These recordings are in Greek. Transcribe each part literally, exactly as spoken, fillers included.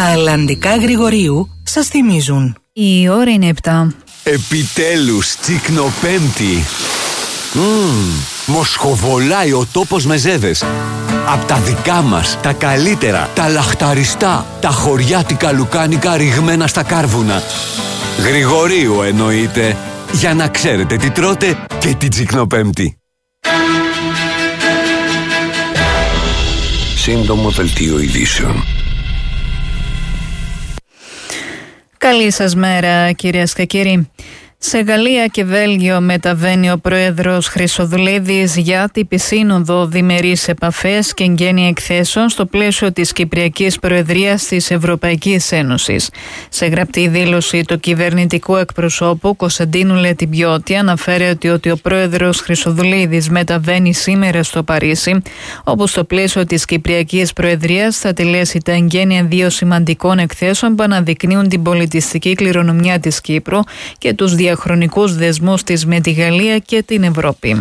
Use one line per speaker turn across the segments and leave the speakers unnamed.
Τα αλλαντικά Γρηγορίου σας θυμίζουν.
Η ώρα είναι επτά.
Επιτέλους, τσικνοπέμπτη. Μμμ, μοσχοβολάει ο τόπος με ζέδες. Απ' τα δικά μας, τα καλύτερα, τα λαχταριστά, τα χωριάτικα λουκάνικα ρηγμένα στα κάρβουνα. Γρηγορίου εννοείται, για να ξέρετε τι τρώτε και την τσικνοπέμπτη. Σύντομο δελτίο ειδήσεων.
Καλή σας μέρα, κυρίες και κύριοι. Σε Γαλλία και Βέλγιο μεταβαίνει ο πρόεδρος Χρυσοδουλίδης για τύπη σύνοδο διμερείς επαφές και εγγένεια εκθέσεων στο πλαίσιο της Κυπριακής Προεδρίας της Ευρωπαϊκής Ένωσης. Σε γραπτή δήλωση του κυβερνητικού εκπροσώπου Κωνσταντίνου Λετιμπιώτη αναφέρει ότι, ότι ο πρόεδρος Χρυσοδουλίδης μεταβαίνει σήμερα στο Παρίσι, όπου στο πλαίσιο της Κυπριακής Προεδρίας θα τελέσει τα εγγένεια δύο σημαντικών εκθέσεων που αναδεικνύουν την πολιτιστική κληρονομιά της Κύπρου και τους διαχρονικούς δεσμούς της με τη Γαλλία και την Ευρώπη.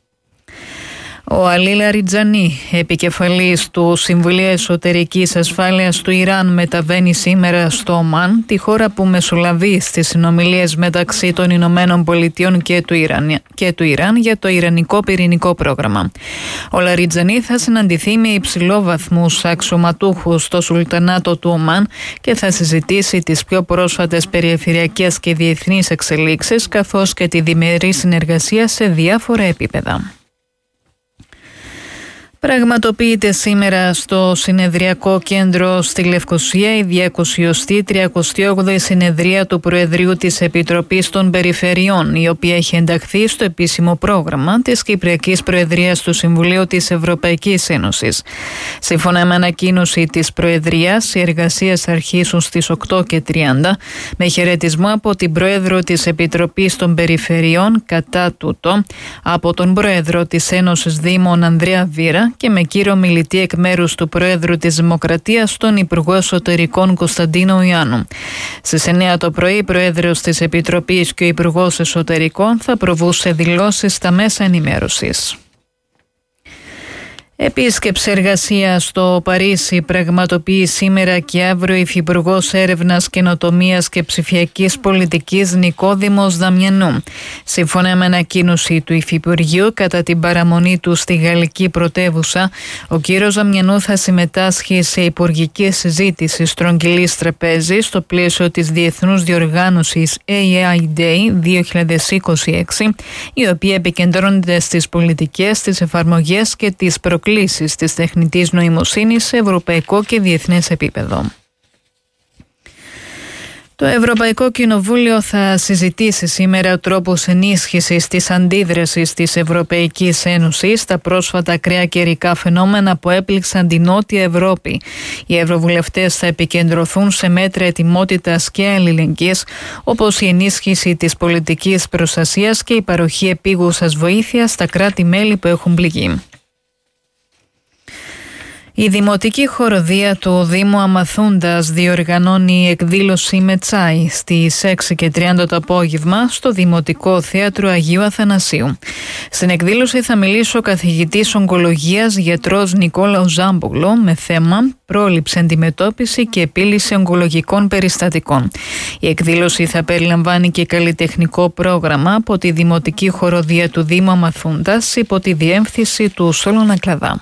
Ο Αλή Λαριτζανί, επικεφαλής του Συμβουλίου Εσωτερικής Ασφάλειας του Ιράν, μεταβαίνει σήμερα στο Ομάν, τη χώρα που μεσολαβεί στις συνομιλίες μεταξύ των Ηνωμένων Πολιτειών και του Ιράν, και του Ιράν για το Ιρανικό πυρηνικό πρόγραμμα. Ο Λαριτζανί θα συναντηθεί με υψηλόβαθμους αξιωματούχους στο Σουλτανάτο του Ομάν και θα συζητήσει τις πιο πρόσφατες περιφερειακές και διεθνείς εξελίξεις, καθώς και τη διμερή συνεργασία σε διάφορα επίπεδα. Πραγματοποιείται σήμερα στο Συνεδριακό Κέντρο στη Λευκοσία η διακόσια τριάντα όγδοη συνεδρία του Προεδρείου της Επιτροπής των Περιφερειών, η οποία έχει ενταχθεί στο επίσημο πρόγραμμα της Κυπριακής Προεδρίας του Συμβουλίου της Ευρωπαϊκής Ένωσης. Σύμφωνα με ανακοίνωση της Προεδρίας, οι εργασίες θα αρχίσουν στις οκτώ και τριάντα με χαιρετισμό από την Πρόεδρο της Επιτροπής των Περιφερειών κατά τούτο, από τον Πρόεδρο της Ένωσης Δήμων Ανδρέα Βίρα και με κύριο μιλητή εκ μέρους του Προέδρου της Δημοκρατίας, τον Υπουργό Εσωτερικών Κωνσταντίνο Ιάννου. Στις εννέα το πρωί, η Πρόεδρος της Επιτροπής και ο Υπουργός Εσωτερικών θα προβούν σε δηλώσεις στα μέσα ενημέρωσης. Επίσκεψη εργασία στο Παρίσι πραγματοποιεί σήμερα και αύριο η Υφυπουργός Έρευνας, Καινοτομίας και Ψηφιακής Πολιτικής Νικόδημος Δαμιανού. Σύμφωνα με ανακοίνωση του Υφυπουργείου, κατά την παραμονή του στη γαλλική πρωτεύουσα, ο κύριος Δαμιανού θα συμμετάσχει σε υπουργική συζήτηση στρογγυλής τραπέζης στο πλαίσιο της Διεθνούς Διοργάνωσης έι άι Day δύο χιλιάδες είκοσι έξι, η οποία επικεντρώνεται στις πολιτικές, τις εφαρμογές και τις προκλήσεις της τεχνητής νοημοσύνης σε ευρωπαϊκό και διεθνές επίπεδο. Το Ευρωπαϊκό Κοινοβούλιο θα συζητήσει σήμερα τρόπους ενίσχυσης της αντίδρασης της Ευρωπαϊκής Ένωσης στα πρόσφατα ακραία καιρικά φαινόμενα που έπληξαν την Νότια Ευρώπη. Οι ευρωβουλευτές θα επικεντρωθούν σε μέτρα ετοιμότητας και αλληλεγγύης, όπως η ενίσχυση της πολιτικής προστασίας και η παροχή επίγουσας βοήθειας στα κράτη-μέλη που έχουν πληγεί. Η Δημοτική Χοροδία του Δήμου Αμαθούντας διοργανώνει εκδήλωση με τσάι στις έξι και τριάντα το απόγευμα στο Δημοτικό Θέατρο Αγίου Αθανασίου. Στην εκδήλωση θα μιλήσει ο καθηγητής ογκολογίας γιατρός Νικόλαος Ζάμπογλο με θέμα πρόληψη, αντιμετώπιση και επίλυση ογκολογικών περιστατικών. Η εκδήλωση θα περιλαμβάνει και καλλιτεχνικό πρόγραμμα από τη Δημοτική Χοροδία του Δήμου Αμαθούντας υπό τη διεύθυνση του Σόλωνα Κλαδά.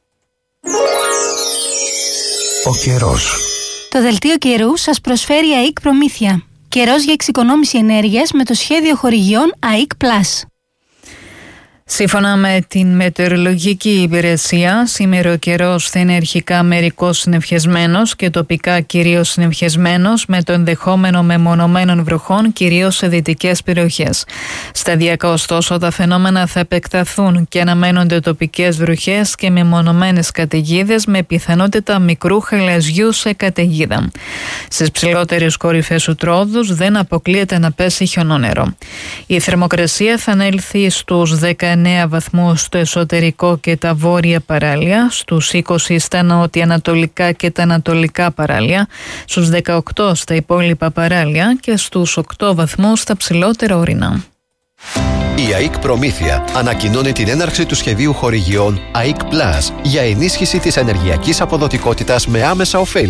Ο καιρός.
Το δελτίο καιρού σας προσφέρει ΑΕΚ Προμήθεια. Καιρός για εξοικονόμηση ενέργειας με το σχέδιο χορηγιών ΑΕΚ Plus.
Σύμφωνα με την μετεωρολογική υπηρεσία, σήμερα ο καιρός θα είναι αρχικά μερικώς συννεφιασμένος και τοπικά κυρίως συννεφιασμένος, με το ενδεχόμενο μεμονωμένων βροχών κυρίως σε δυτικές περιοχές. Σταδιακά ωστόσο τα φαινόμενα θα επεκταθούν και αναμένονται τοπικές βροχές και μεμονωμένες καταιγίδες με πιθανότητα μικρού χαλαζιού σε καταιγίδα. Στις ψηλότερες κορυφές του τρόδους δεν αποκλείεται να πέσει χιονόνερο. Η θερμοκρασία θα ανέλθει στους δεκαεννέα βαθμούς στο εσωτερικό και τα βόρεια παράλια, στους είκοσι στα νοτιοανατολικά και τα ανατολικά παράλια, στους δεκαοκτώ στα υπόλοιπα παράλια και στους οκτώ βαθμούς στα ψηλότερα ορεινά.
Η ΑΕΚ Προμήθεια ανακοινώνει την έναρξη του σχεδίου χορηγιών ΑΕΚ Plus για ενίσχυση της ενεργειακής αποδοτικότητας με άμεσα ωφέλη.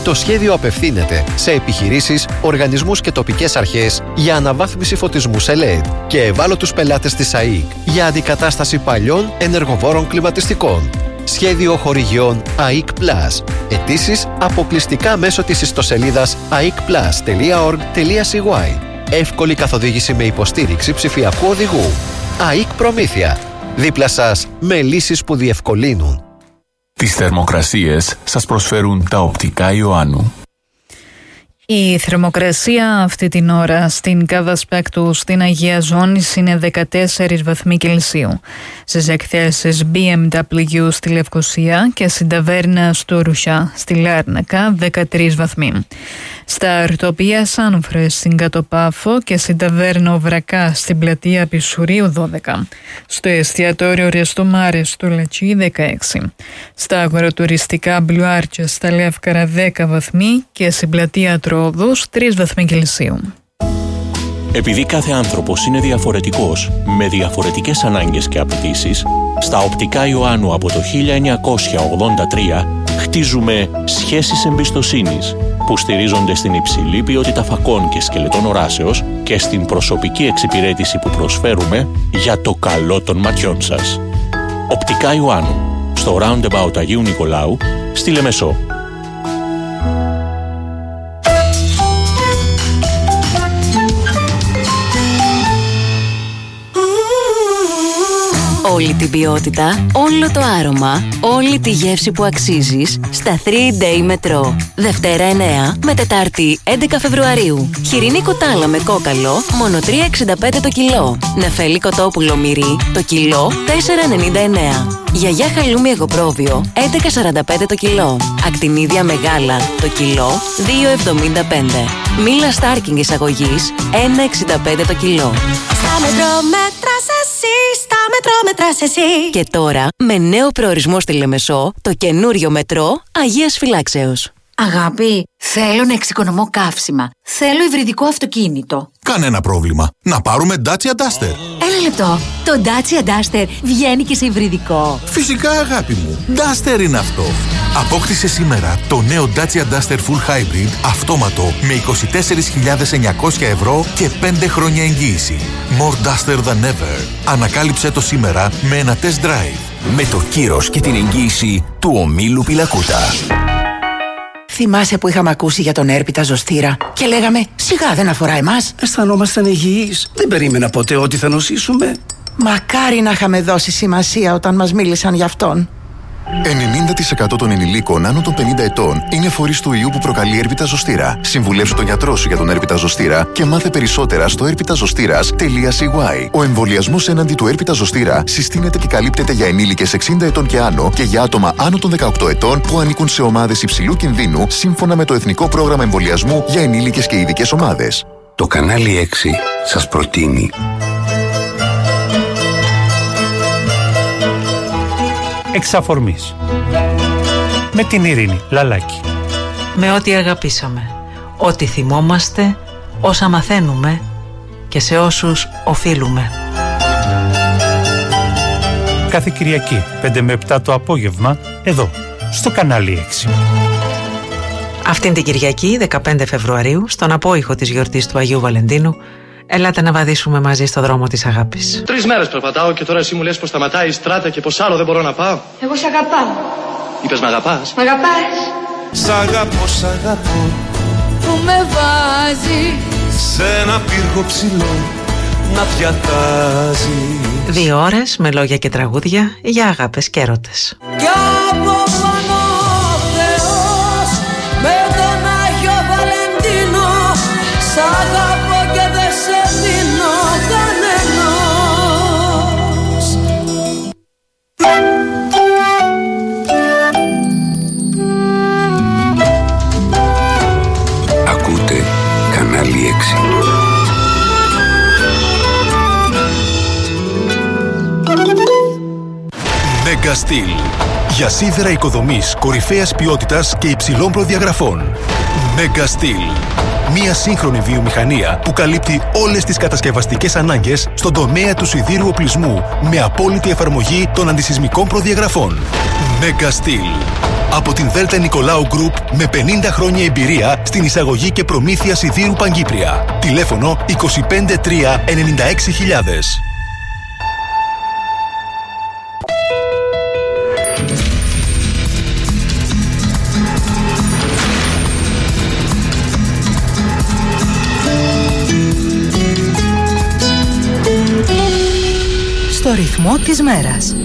Το σχέδιο απευθύνεται σε επιχειρήσεις, οργανισμούς και τοπικές αρχές για αναβάθμιση φωτισμού σε ελ ι ντι και ευάλωτους πελάτες της ΑΕΚ για αντικατάσταση παλιών ενεργοβόρων κλιματιστικών. Σχέδιο χορηγιών ΑΕΚ Plus. Αιτήσεις αποκλειστικά μέσω της ιστοσελίδας έι άι κ πλας τελεία org τελεία σι γουάι. Εύκολη καθοδήγηση με υποστήριξη ψηφιακού οδηγού. ΑΕΚ Προμήθεια. Δίπλα σας με λύσεις που διευκολύνουν.
Τις θερμοκρασίες σας προσφέρουν τα οπτικά Ιωάννου.
Η θερμοκρασία αυτή την ώρα στην Κάβα Σπέκτου στην Αγία Ζώνης είναι δεκατέσσερις βαθμοί Κελσίου. Στις εκθέσεις μπι εμ ντάμπλιου στη Λευκοσία και στην ταβέρνα στο Ρουσιά στη Λάρνακα δεκατρείς βαθμοί. Στα Αρτοπία Σάνφρες στην Κατοπάφο και στην ταβέρνα Βρακά στην πλατεία Πισουρίου δώδεκα. Στο εστιατόριο Ρεστομάρες στο Λατσί δεκαέξι. Στα αγοροτουριστικά Μπλουάρτια στα Λεύκαρα δέκα βαθμοί και στην πλατεία Τρόδους τρεις βαθμοί Κελσίου.
Επειδή κάθε άνθρωπος είναι διαφορετικός, με διαφορετικές ανάγκες και απαιτήσεις, στα οπτικά Ιωάννου από το χίλια εννιακόσια ογδόντα τρία χτίζουμε σχέσεις εμπιστοσύνης που στηρίζονται στην υψηλή ποιότητα φακών και σκελετών οράσεως και στην προσωπική εξυπηρέτηση που προσφέρουμε για το καλό των ματιών σας. Οπτικά Ιωάννου, στο Roundabout Αγίου Νικολάου, στη Λεμεσό.
Όλη την ποιότητα, όλο το άρωμα, όλη τη γεύση που αξίζεις στα θρι Day Metro. Δευτέρα εννέα με Τετάρτη έντεκα Φεβρουαρίου. Χοιρινή κοτάλα με κόκαλο, μόνο τρία εξήντα πέντε το κιλό. Νεφέλη κοτόπουλο μυρί, το κιλό τέσσερα ενενήντα εννέα. Γιαγιά χαλούμι εγωπρόβιο, έντεκα σαράντα πέντε το κιλό. Ακτινίδια μεγάλα, το κιλό δύο εβδομήντα πέντε. Μήλα Στάρκινγκ εισαγωγής, ένα εξήντα πέντε το κιλό.
Στα Μετρό μέτρας εσύ, στα Μετρό μέτρας εσύ.
Και τώρα, με νέο προορισμό στη Λεμεσό, το καινούριο Μετρό Αγίας Φυλάξεως.
Αγάπη, θέλω να εξοικονομώ καύσιμα. Θέλω υβριδικό αυτοκίνητο.
Κανένα πρόβλημα. Να πάρουμε Dacia Duster.
Ένα λεπτό. Το Dacia Duster βγαίνει και σε υβριδικό.
Φυσικά, αγάπη μου. Duster είναι αυτό. Απόκτησε σήμερα το νέο Dacia Duster Full Hybrid αυτόματο με είκοσι τέσσερις χιλιάδες εννιακόσια ευρώ και πέντε χρόνια εγγύηση. More Duster than ever. Ανακάλυψε το σήμερα με ένα test drive.
Με το κύρος και την εγγύηση του ομίλου Πιλακούτα.
Θυμάσαι που είχαμε ακούσει για τον έρπιτα ζωστήρα και λέγαμε σιγά δεν αφορά εμάς.
Αισθανόμασταν υγιείς. Δεν περίμενα ποτέ ότι θα νοσήσουμε.
Μακάρι να είχαμε δώσει σημασία όταν μας μίλησαν για αυτόν.
ενενήντα τοις εκατό των ενηλίκων άνω των πενήντα ετών είναι φορείς του ιού που προκαλεί έρπιτα ζωστήρα. Συμβουλέψου τον γιατρό σου για τον έρπιτα ζωστήρα και μάθε περισσότερα στο έρπιτα ζωστήρας τελεία σι γουάι. Ο εμβολιασμός έναντι του έρπιτα ζωστήρα συστήνεται και καλύπτεται για ενήλικες εξήντα ετών και άνω και για άτομα άνω των δεκαοκτώ ετών που ανήκουν σε ομάδες υψηλού κινδύνου σύμφωνα με το Εθνικό Πρόγραμμα Εμβολιασμού για ενήλικες και ειδικές ομάδες.
Το κανάλι έξι σας προτείνει
Εξ αφορμής. Με την Ειρήνη Λαλάκη.
Με ό,τι αγαπήσαμε, ό,τι θυμόμαστε, όσα μαθαίνουμε και σε όσους οφείλουμε.
Κάθε Κυριακή, πέντε με επτά το απόγευμα, εδώ, στο κανάλι έξι.
Αυτήν την Κυριακή, δεκαπέντε Φεβρουαρίου, στον απόϊχο της γιορτής του Αγίου Βαλεντίνου, ελάτε να βαδίσουμε μαζί στο δρόμο της αγάπης.
Τρεις μέρες περπατάω και τώρα εσύ μου λες πως σταματάει η στράτα και πως άλλο δεν μπορώ να πάω.
Εγώ σ' αγαπάω.
Είπες μ' αγαπάς.
Μ' αγαπάς.
Σ' αγαπώ, σ' αγαπώ.
Που με βάζει
σε ένα πύργο ψηλό να διατάζει.
Δύο ώρες με λόγια και τραγούδια για αγάπες και έρωτες.
Κι από πάνω ο Θεός με τον Άγιο Βαλεντίνο σ' αγαπώ και δεν σε δίνω κανένας.
Ακούτε κανάλι έξι.
Mega Steel. Για σίδερα οικοδομής κορυφαίας ποιότητας και υψηλών προδιαγραφών. Mega Steel. Μία σύγχρονη βιομηχανία που καλύπτει όλες τις κατασκευαστικές ανάγκες στον τομέα του σιδήρου οπλισμού με απόλυτη εφαρμογή των αντισυσμικών προδιαγραφών. Mega Steel. Από την Δέλτα Νικολάου Γκρουπ με πενήντα χρόνια εμπειρία στην εισαγωγή και προμήθεια σιδήρου Παγκύπρια. Τηλέφωνο είκοσι πέντε τρία ενενήντα έξι χιλιάδες.
Στο ρυθμό της μέρας.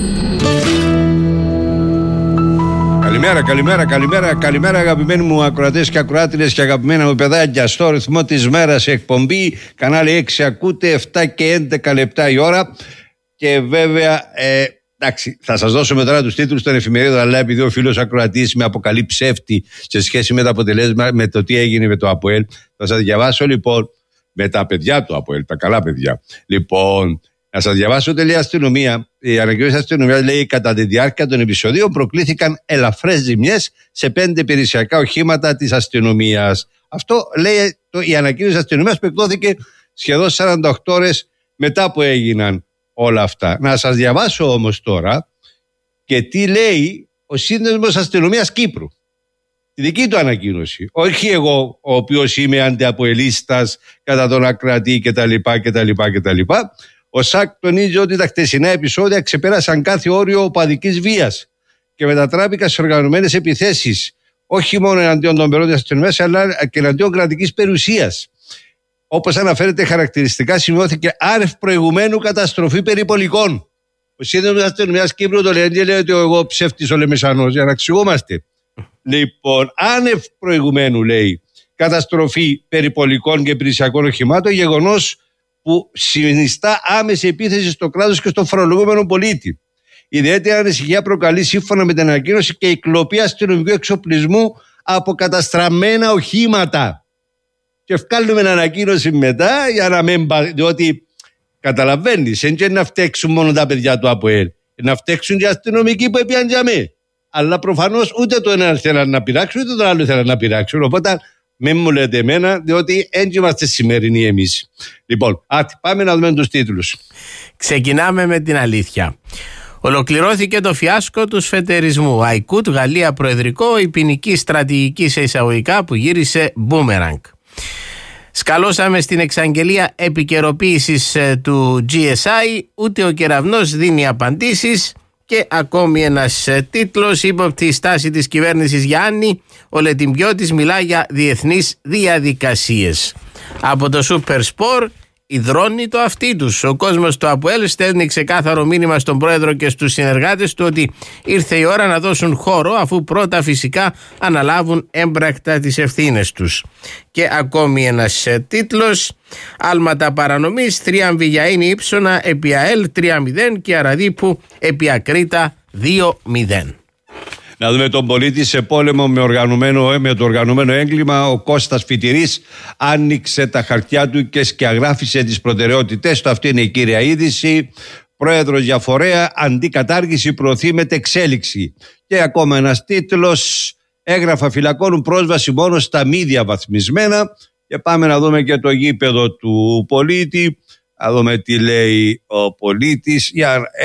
Καλημέρα, καλημέρα, καλημέρα, καλημέρα αγαπημένοι μου ακροατές και ακροάτριες και αγαπημένα μου παιδάκια. Στο ρυθμό της μέρας εκπομπή, κανάλι έξι ακούτε, επτά και έντεκα λεπτά η ώρα. Και βέβαια, ε, εντάξει, θα σας δώσουμε τώρα τους τίτλους των εφημερίδων, αλλά επειδή ο φίλος ακροατής με αποκαλεί ψεύτη σε σχέση με τα αποτελέσματα, με το τι έγινε με το ΑΠΟΕΛ, θα σας διαβάσω λοιπόν με τα παιδιά του ΑΠΟΕΛ, τα καλά παιδιά. Λοιπόν, να σας διαβάσω τελεία αστυνομία. Η ανακοίνωση της αστυνομίας λέει: κατά τη διάρκεια των επεισοδίων προκλήθηκαν ελαφρές ζημιές σε πέντε υπηρεσιακά οχήματα της αστυνομίας. Αυτό λέει το, η ανακοίνωση της αστυνομίας που εκδόθηκε σχεδόν σαράντα οκτώ ώρες μετά που έγιναν όλα αυτά. Να σας διαβάσω όμως τώρα και τι λέει ο Σύνδεσμος Αστυνομίας Κύπρου. Τη δική του ανακοίνωση. Όχι εγώ, ο οποίος είμαι αντιαποελίστας κατά τον ακρατή κτλ. κτλ, κτλ. Ο ΣΑΚ τονίζει ότι τα χτεσινά επεισόδια ξεπέρασαν κάθε όριο οπαδικής βίας και μετατράπηκαν σε οργανωμένες επιθέσεις, όχι μόνο εναντίον των μερών της αστυνομίας, αλλά και εναντίον κρατικής περιουσίας. Όπως αναφέρεται χαρακτηριστικά, σημειώθηκε άρευ προηγουμένου καταστροφή περιπολικών. Ο Σύνδεσμος Αστυνομίας Κύπρου το λέει, λέει ότι εγώ ψεύτης ο Λεμεσανός, για να εξηγούμαστε. Λοιπόν, άνευ προηγουμένου, λέει, καταστροφή περιπολικών και υπηρεσιακών οχημάτων, γεγονός που συνιστά άμεση επίθεση στο κράτος και στο φορολογούμενο πολίτη. Ιδιαίτερη ανησυχία προκαλεί, σύμφωνα με την ανακοίνωση, και η κλοπή αστυνομικού εξοπλισμού από καταστραμμένα οχήματα. Και βγάλουμε μια ανακοίνωση μετά για να μην πα... διότι καταλαβαίνεις, δεν είναι να φταίξουν μόνο τα παιδιά του ΑΠΟΕΛ, να φταίξουν και οι αστυνομικοί που έπιαν για μέ. Αλλά προφανώς ούτε το ένα θέλαν να πειράξουν, ούτε το άλλο θέλαν να πειράξουν. Οπότε μην μου λέτε εμένα, διότι έτσι είμαστε σημερινοί εμείς. Λοιπόν, άτι, πάμε να δούμε τους τίτλους.
Ξεκινάμε με την αλήθεια. Ολοκληρώθηκε το φιάσκο του σφετερισμού. Αϊκούτ, Γαλλία προεδρικό, η ποινική στρατηγική σε εισαγωγικά που γύρισε μπούμεραγκ. Σκαλώσαμε στην εξαγγελία επικαιροποίησης του τζι ες άι, ούτε ο κεραυνός δίνει απαντήσεις. Και ακόμη ένας τίτλος, ύποπτη στάση της κυβέρνησης Γιάννη, ο Λετιμπιώτης μιλά για διεθνείς διαδικασίες. Από το Super Sport, υδρώνει το αυτί τους. Ο κόσμος του ΑΠΟΕΛ στέλνει ξεκάθαρο μήνυμα στον πρόεδρο και στους συνεργάτες του ότι ήρθε η ώρα να δώσουν χώρο, αφού πρώτα φυσικά αναλάβουν έμπρακτα τις ευθύνες τους. Και ακόμη ένας τίτλος, άλματα παρανομής, θρίαμβη για Ίνη Ήψονα επί ΑΕΛ τρία μηδέν και Αραδίπου επί Ακρίτα δύο μηδέν.
Να δούμε τον πολίτη σε πόλεμο με, οργανωμένο, με το οργανωμένο έγκλημα. Ο Κώστας Φιτηρής άνοιξε τα χαρτιά του και σκιαγράφησε τις προτεραιότητες του. Αυτή είναι η κύρια είδηση. Πρόεδρος για φορέα, αντί κατάργηση προωθεί μετεξέλιξη. Και ακόμα ένας τίτλος, έγγραφα φυλακώνουν πρόσβαση μόνο στα μη διαβαθμισμένα. Και πάμε να δούμε και το γήπεδο του πολίτη. Να δούμε τι λέει ο πολίτης. Για, ε,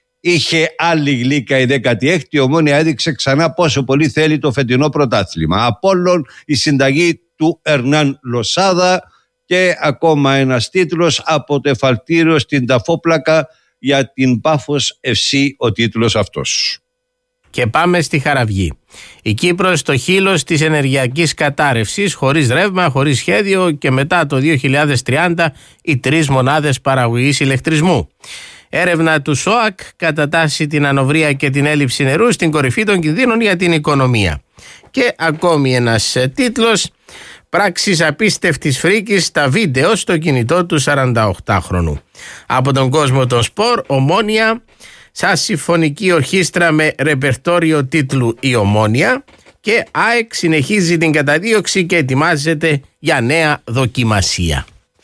είχε άλλη γλύκα η δέκατη έκτη, η Ομόνοια έδειξε ξανά πόσο πολύ θέλει το φετινό πρωτάθλημα. Απόλλων, η συνταγή του Ερνάν Λοσάδα. Και ακόμα ένας τίτλος, από το εφαλτήριο στην ταφόπλακα για την Πάφος εφ σι, ο τίτλος αυτός.
Και πάμε στη Χαραυγή. Η Κύπρος στο χείλος της ενεργειακής κατάρρευσης, χωρίς ρεύμα, χωρίς σχέδιο και μετά το δύο χιλιάδες τριάντα οι τρεις μονάδες παραγωγής ηλεκτρισμού. Έρευνα του ΣΟΑΚ κατατάσσει την ανοβρία και την έλλειψη νερού στην κορυφή των κινδύνων για την οικονομία. Και ακόμη ένας τίτλος, πράξεις απίστευτης φρίκης στα βίντεο στο κινητό του σαρανταοκτάχρονου. Από τον κόσμο των σπορ, Ομόνοια, σαν συμφωνική ορχήστρα με ρεπερτόριο τίτλου η Ομόνοια, και ΑΕΚ συνεχίζει την καταδίωξη και ετοιμάζεται για νέα δοκιμασία.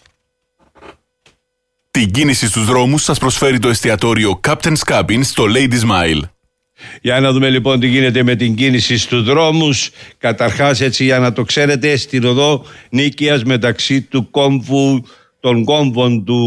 Την κίνηση στους δρόμους σας προσφέρει το εστιατόριο Captain's Cabin στο Lady Smile.
Για να δούμε λοιπόν τι γίνεται με την κίνηση στους δρόμους. Καταρχάς, έτσι για να το ξέρετε, στην οδό Νίκαιας μεταξύ του κόμβου, των κόμβων του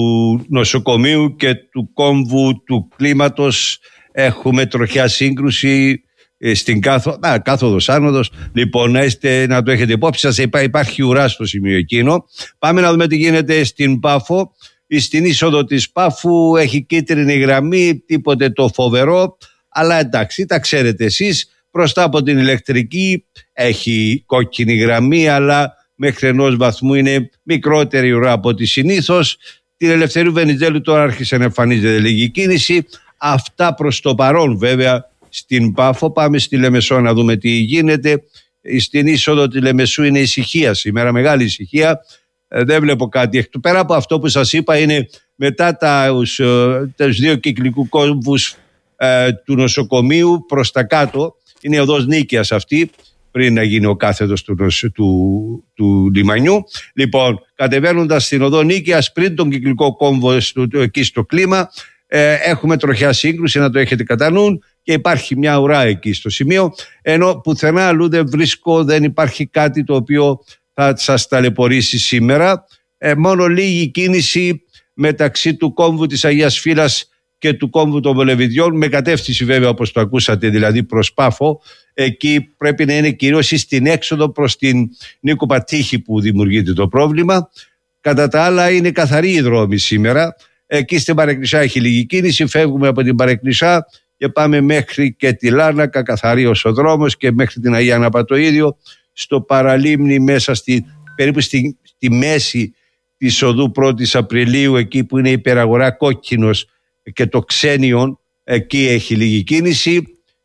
νοσοκομείου και του κόμβου του κλίματος έχουμε τροχιά σύγκρουση. στην κάθο, α, κάθοδος άνοδος. Λοιπόν, να, είστε, να το έχετε υπόψη σας, υπά, υπάρχει ουρά στο σημείο εκείνο. Πάμε να δούμε τι γίνεται στην Πάφο. Στην είσοδο της Πάφου έχει κίτρινη γραμμή, τίποτε το φοβερό, αλλά εντάξει, τα ξέρετε εσείς. Μπροστά από την ηλεκτρική έχει κόκκινη γραμμή, αλλά μέχρι ενός βαθμού είναι μικρότερη ουρά από ό,τι συνήθως. Την Ελευθερίου Βενιζέλου τώρα άρχισε να εμφανίζεται λίγη κίνηση. Αυτά προς το παρόν βέβαια στην Πάφο. Πάμε στη Λεμεσό να δούμε τι γίνεται. Στην είσοδο τη Λεμεσού είναι ησυχία σήμερα, μεγάλη ησυχία. Ε, δεν βλέπω κάτι. Πέρα από αυτό που σας είπα, είναι μετά τους, τους δύο κυκλικού κόμβους ε, του νοσοκομείου προς τα κάτω. Είναι η οδός Νίκαιας αυτή, πριν να γίνει ο κάθετος του, του, του λιμανιού. Λοιπόν, κατεβαίνοντας στην οδό Νίκαιας, πριν τον κυκλικό κόμβο στο, εκεί στο κλίμα, ε, έχουμε τροχιά σύγκρουση, να το έχετε κατά νου, και υπάρχει μια ουρά εκεί στο σημείο, ενώ πουθενά αλλού δεν βρίσκω, δεν υπάρχει κάτι το οποίο θα σας ταλαιπωρήσει σήμερα. Ε, μόνο λίγη κίνηση μεταξύ του κόμβου της Αγίας Φύλας και του κόμβου των Βολεβιδιών, με κατεύθυνση βέβαια όπως το ακούσατε, δηλαδή προς Πάφο. Εκεί πρέπει να είναι κυρίως στην έξοδο προς την Νίκο Πατήχη που δημιουργείται το πρόβλημα. Κατά τα άλλα είναι καθαρή η δρόμη σήμερα. Εκεί στην Παρεκκλησιά έχει λίγη κίνηση, φεύγουμε από την Παρεκκλησιά και πάμε μέχρι και τη Λάρνακα, καθαρός ο δρόμος, και μέχρι την Αγία Ανάπα το ίδιο. Στο παραλίμνη μέσα στη, περίπου στη, στη μέση της οδού πρώτης Απριλίου, εκεί που είναι η υπεραγορά Κόκκινος και το Ξένιον, εκεί έχει λίγη κίνηση.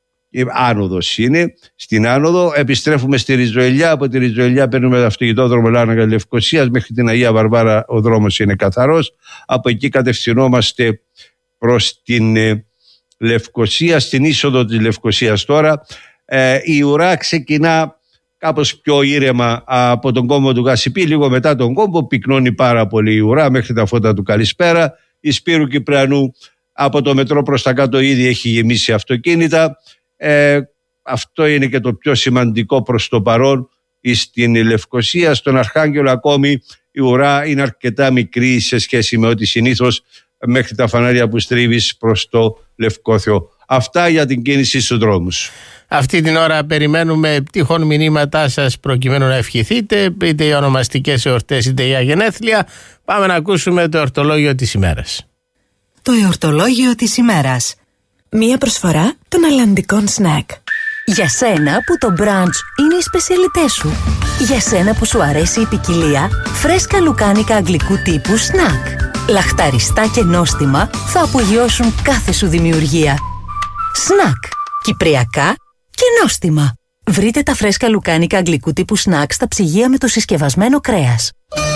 Άνοδος είναι. Στην άνοδο επιστρέφουμε στη Ριζοελιά. Από τη Ριζοελιά παίρνουμε το αυτοκινητόδρομο Λάρνακα Λευκωσίας μέχρι την Αγία Βαρβάρα, ο δρόμος είναι καθαρός. Από εκεί κατευθυνόμαστε προς την ε, Λευκωσία, στην είσοδο της Λευκωσίας τώρα. Ε, η ουρά ξεκινά κάπως πιο ήρεμα από τον κόμβο του Γασιπί, λίγο μετά τον κόμβο πυκνώνει πάρα πολύ η ουρά μέχρι τα φώτα του Καλησπέρα. Η Σπύρου Κυπριανού από το μετρό προς τα κάτω ήδη έχει γεμίσει αυτοκίνητα. Ε, αυτό είναι και το πιο σημαντικό προς το παρόν. Στην Λευκωσία, στον Αρχάγγελο ακόμη η ουρά είναι αρκετά μικρή σε σχέση με ό,τι συνήθως μέχρι τα φανάρια που στρίβεις προς το Λευκόθεο. Αυτά για την κίνηση στους δρόμους.
Αυτή την ώρα περιμένουμε τυχόν μηνύματά σας προκειμένου να ευχηθείτε, είτε για ονομαστικές εορτές είτε για γενέθλια. Πάμε να ακούσουμε το εορτολόγιο της ημέρας.
Το εορτολόγιο της ημέρας.
Μία προσφορά των αλλαντικών σνακ.
Για σένα που το μπραντς είναι η σπεσιαλιτέ σου. Για σένα που σου αρέσει η ποικιλία, φρέσκα λουκάνικα αγγλικού τύπου σνακ. Λαχταριστά και νόστιμα θα απογειώσουν κάθε σου δημιουργία. Σνακ. Κυπριακά και νόστιμα. Βρείτε τα φρέσκα λουκάνικα αγγλικού τύπου σνακ στα ψυγεία με το συσκευασμένο κρέας.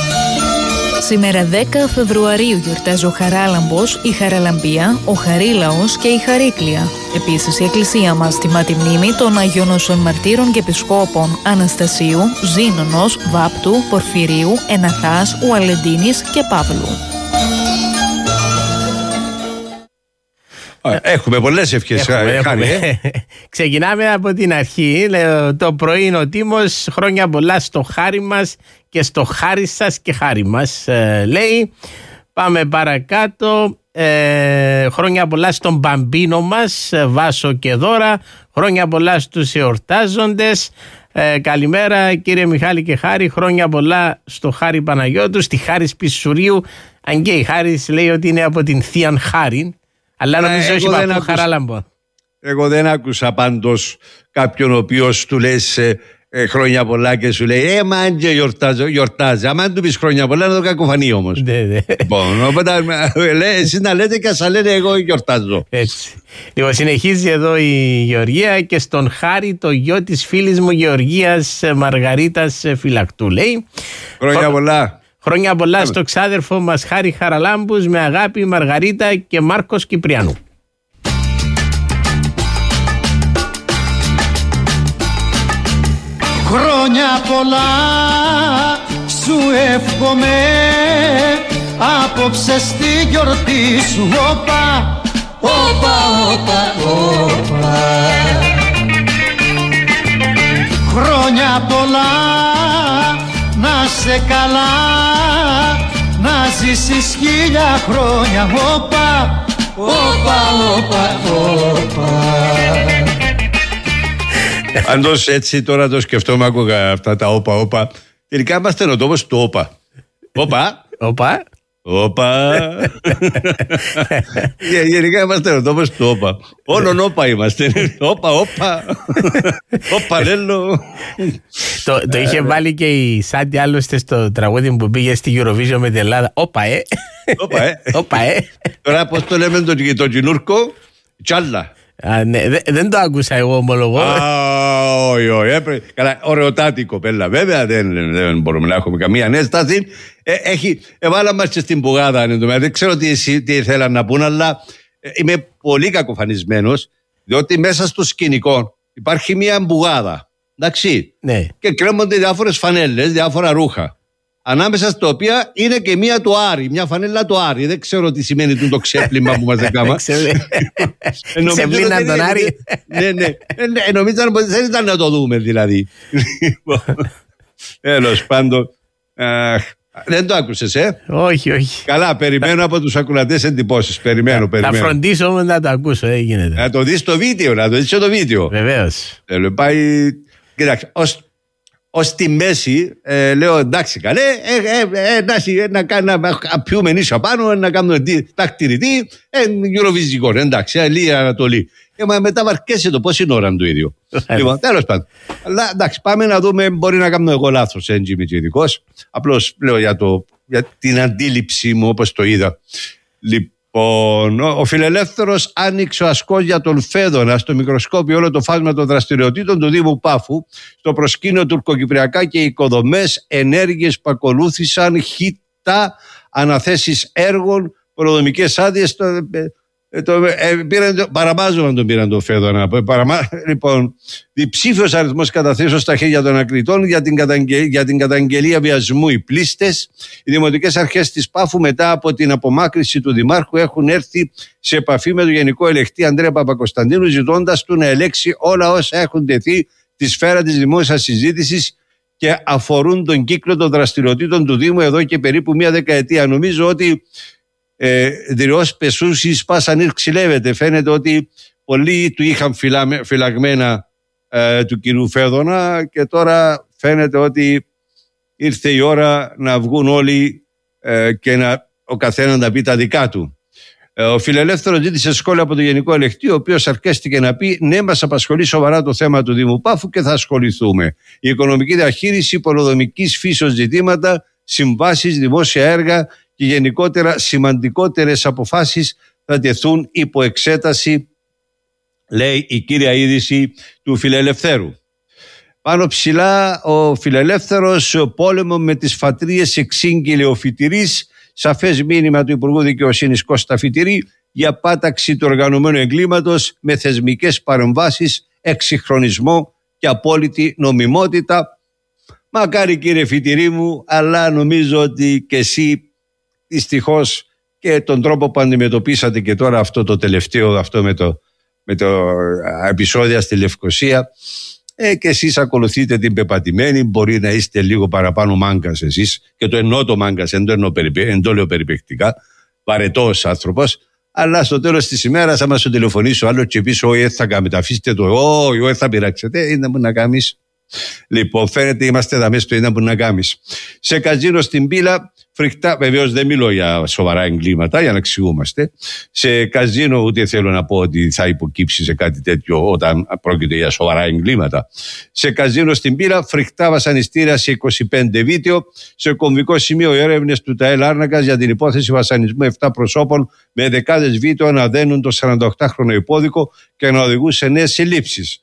Σήμερα δέκα Φεβρουαρίου γιορτάζει ο Χαράλαμπος, η Χαραλαμπία, ο Χαρίλαος και η Χαρίκλια. Επίσης η Εκκλησία μας τιμά τη μνήμη των Αγίων Όσων Μαρτύρων και Επισκόπων Αναστασίου, Ζήνωνος, Βάπτου, Πορφυρίου, Εναθάς, Ουαλεντίνης και Παύλου.
Έχουμε πολλές ευχές.
Έχουμε, έχουμε. Ξεκινάμε από την αρχή. Το πρωί είναι ο Τίμος. Χρόνια πολλά στο χάρι μας και στο χάρι σας και χάρι μας, λέει. Πάμε παρακάτω. Ε, χρόνια πολλά στον Μπαμπίνο μας, Βάσο και Δώρα. Χρόνια πολλά στους εορτάζοντες. Ε, καλημέρα κύριε Μιχάλη και Χάρη. Χρόνια πολλά στο Χάρη Παναγιώτου, στη Χάρης Πισουρίου. Αν και η Χάρης λέει ότι είναι από την Θείαν Χάρη. Αλλά νομίζω όχι από το Χαράλαμπο.
Εγώ δεν άκουσα πάντως κάποιον ο οποίος του λες ε, ε, χρόνια πολλά και σου λέει Ε, μα αν και γιορτάζω, γιορτάζει. Αν του πεις χρόνια πολλά, να το κακοφανεί όμως.
Ναι, ναι.
Λοιπόν, οπότε εσείς να λέτε και σας λένε εγώ γιορτάζω.
Έτσι. Λοιπόν, συνεχίζει εδώ η Γεωργία και στον Χάρη το γιο της φίλης μου Γεωργίας Μαργαρίτας Φυλακτού, λέει.
Χρόνια πολλά.
Χρόνια πολλά στο ξάδερφο μας Χάρη Χαραλάμπους, με αγάπη Μαργαρίτα και Μάρκος Κυπριανού.
Χρόνια πολλά σου εύχομαι, απόψε στη γιορτή σου. Όπα, όπα, όπα, όπα. Χρόνια πολλά, να σε καλά, να ζήσεις χίλια χρόνια. Όπα, όπα, όπα, όπα.
Αντός έτσι τώρα το σκεφτόμαι, άκουγα αυτά τα όπα όπα. Τελικά είμαστε ο τόπος του όπα. Όπα.
Όπα.
Όπα. Γενικά είμαστε ο τόπος του όπα. Όλον όπα είμαστε. Όπα, όπα. Όπα, λέλο.
Το είχε βάλει και η Σάντι άλλωστε στο τραγούδι που πήγε στη Eurovision με την Ελλάδα. Όπα, ε.
Όπα, ε.
Όπα, ε.
Τώρα πώς το λέμε το κοινούρκο, τσάλα.
Α, ναι, δε, δεν το άκουσα εγώ, ομολογώ.
Α, όχι, όχι. Καλά, ωραιοτάτη κοπέλα, βέβαια. Δεν, δεν μπορούμε να έχουμε καμία ανέσταση. Ε, έχει, εβάλα μας και στην πουγάδα. Δεν ξέρω τι, τι ήθελαν να πούν, αλλά ε, είμαι πολύ κακοφανισμένος, διότι μέσα στο σκηνικό υπάρχει μια μπουγάδα. Εντάξει.
Ναι.
Και κρέμονται διάφορες φανέλες, διάφορα ρούχα. Ανάμεσα στα οποία είναι και μία του Άρη, μια φανέλα του Άρη. Δεν ξέρω τι σημαίνει το ξέπλυμα που μας έκαμα.
Ξεπλύναν τον Άρη.
Ναι, ναι. Νομίζαν ότι δεν ήταν να το δούμε δηλαδή. Τέλος πάντων. Δεν το άκουσες, ε?
Όχι, όχι.
Καλά, περιμένω από τους ακροατές εντυπώσεις. Περιμένω, περιμένω.
Θα φροντίσω όμως να το ακούσω, δεν γίνεται.
Να το δεις το βίντεο, να το δεις το βίντεο.
Βεβαίως.
Πάει. Κοιτάξτε, ως τη μέση ε, λέω εντάξει καλέ, ε, ε, ε, εντάξει, ε, να, να, να πιούμε νύσια πάνω, να κάνουμε τακτηριτή, ε, Eurovision, εντάξει, λίγη Ανατολή. Ε, μα μετά βαρκέσαι το πώς είναι ώρα το ίδιο. Λοιπόν, τέλος πάντων. Αλλά εντάξει, πάμε να δούμε, μπορεί να κάνω εγώ λάθος, έτσι είμαι και ειδικός. Απλώς λέω για, το, για την αντίληψή μου όπως το είδα. Λοιπόν, ο Φιλελεύθερος άνοιξε ο ασκός για τον Φέδωνα στο μικροσκόπιο όλο το φάσμα των δραστηριοτήτων του Δήμου Πάφου, στο προσκήνιο τουρκοκυπριακά και οικοδομές, ενέργειες που ακολούθησαν, χιτά, αναθέσεις έργων, προδομικές άδειες. Το, το, ε, πήραν, παραμάζωνα τον πήραν τον Φέδωνα. Παραμά, λοιπόν, διψήφιος αριθμός καταθέσεων στα χέρια των ακριτών για την, καταγγε, για την καταγγελία βιασμού. Οι πλήστες, οι δημοτικές αρχές της Πάφου, μετά από την απομάκρυνση του Δημάρχου, έχουν έρθει σε επαφή με τον Γενικό Ελεκτή Ανδρέα Παπακοσταντίνου, ζητώντας του να ελέξει όλα όσα έχουν τεθεί στη σφαίρα της δημόσιας συζήτησης και αφορούν τον κύκλο των δραστηριοτήτων του Δήμου εδώ και περίπου μία δεκαετία. Νομίζω ότι ε, δριός πεσούσης πάσαν ήρ ξυλεύεται. Φαίνεται ότι πολλοί του είχαν φυλα, φυλαγμένα ε, του κυρίου Φέδωνα και τώρα φαίνεται ότι ήρθε η ώρα να βγουν όλοι ε, και να, ο καθένας να πει τα δικά του. Ε, ο Φιλελεύθερος ζήτησε σχόλια από τον Γενικό Ελεκτή, ο οποίος αρκέστηκε να πει ναι, μας απασχολεί σοβαρά το θέμα του Δήμου Πάφου και θα ασχοληθούμε. Η οικονομική διαχείριση, πολεοδομικής φύσεως ζητήματα, συμβάσεις, δημόσια έργα και γενικότερα σημαντικότερες αποφάσεις θα τεθούν υπό εξέταση, λέει η κύρια είδηση του Φιλελευθέρου. Πάνω ψηλά ο Φιλελεύθερος, ο πόλεμο με τις φατρίες εξήγηλε ο Φιτηρής, σαφές μήνυμα του Υπουργού Δικαιοσύνης Κώστα Φιτηρή για πάταξη του οργανωμένου εγκλήματος με θεσμικές παρεμβάσεις, εξυγχρονισμό και απόλυτη νομιμότητα. Μακάρι κύριε Φιτηρή μου, αλλά νομίζω ότι και εσύ δυστυχώς και τον τρόπο που αντιμετωπίσατε και τώρα αυτό το τελευταίο, αυτό με το, με το επεισόδιο στη Λευκοσία, ε, και εσείς ακολουθείτε την πεπατημένη, μπορεί να είστε λίγο παραπάνω μάγκας εσείς, και το εννοώ το μάγκας, δεν το, εννοώ, δεν το λέω περιπεκτικά, βαρετός άνθρωπος, αλλά στο τέλος της ημέρας θα μας το τηλεφωνήσει ο άλλος και πεις όχι θα κάνετε, αφήστε το, όχι, όχι θα πειράξετε, είναι που να κάνεις. Λοιπόν, φαίνεται είμαστε εδώ μέσα στο είναι που να κάνεις. Σε καζίνο στην Πύλα, φρικτά, βεβαίως δεν μιλώ για σοβαρά εγκλήματα, για να εξηγούμαστε. Σε καζίνο ούτε θέλω να πω ότι θα υποκύψει σε κάτι τέτοιο όταν πρόκειται για σοβαρά εγκλήματα. Σε καζίνο στην Πύλα, φρικτά βασανιστήρια σε είκοσι πέντε βίντεο. Σε κομβικό σημείο οι έρευνες του ΤΑΕΛ Άρνακας για την υπόθεση βασανισμού επτά προσώπων με δεκάδες βίντεο να δένουν το σαρανταοκτάχρονο υπόδικο και να οδηγούν σε νέες συλλήψεις.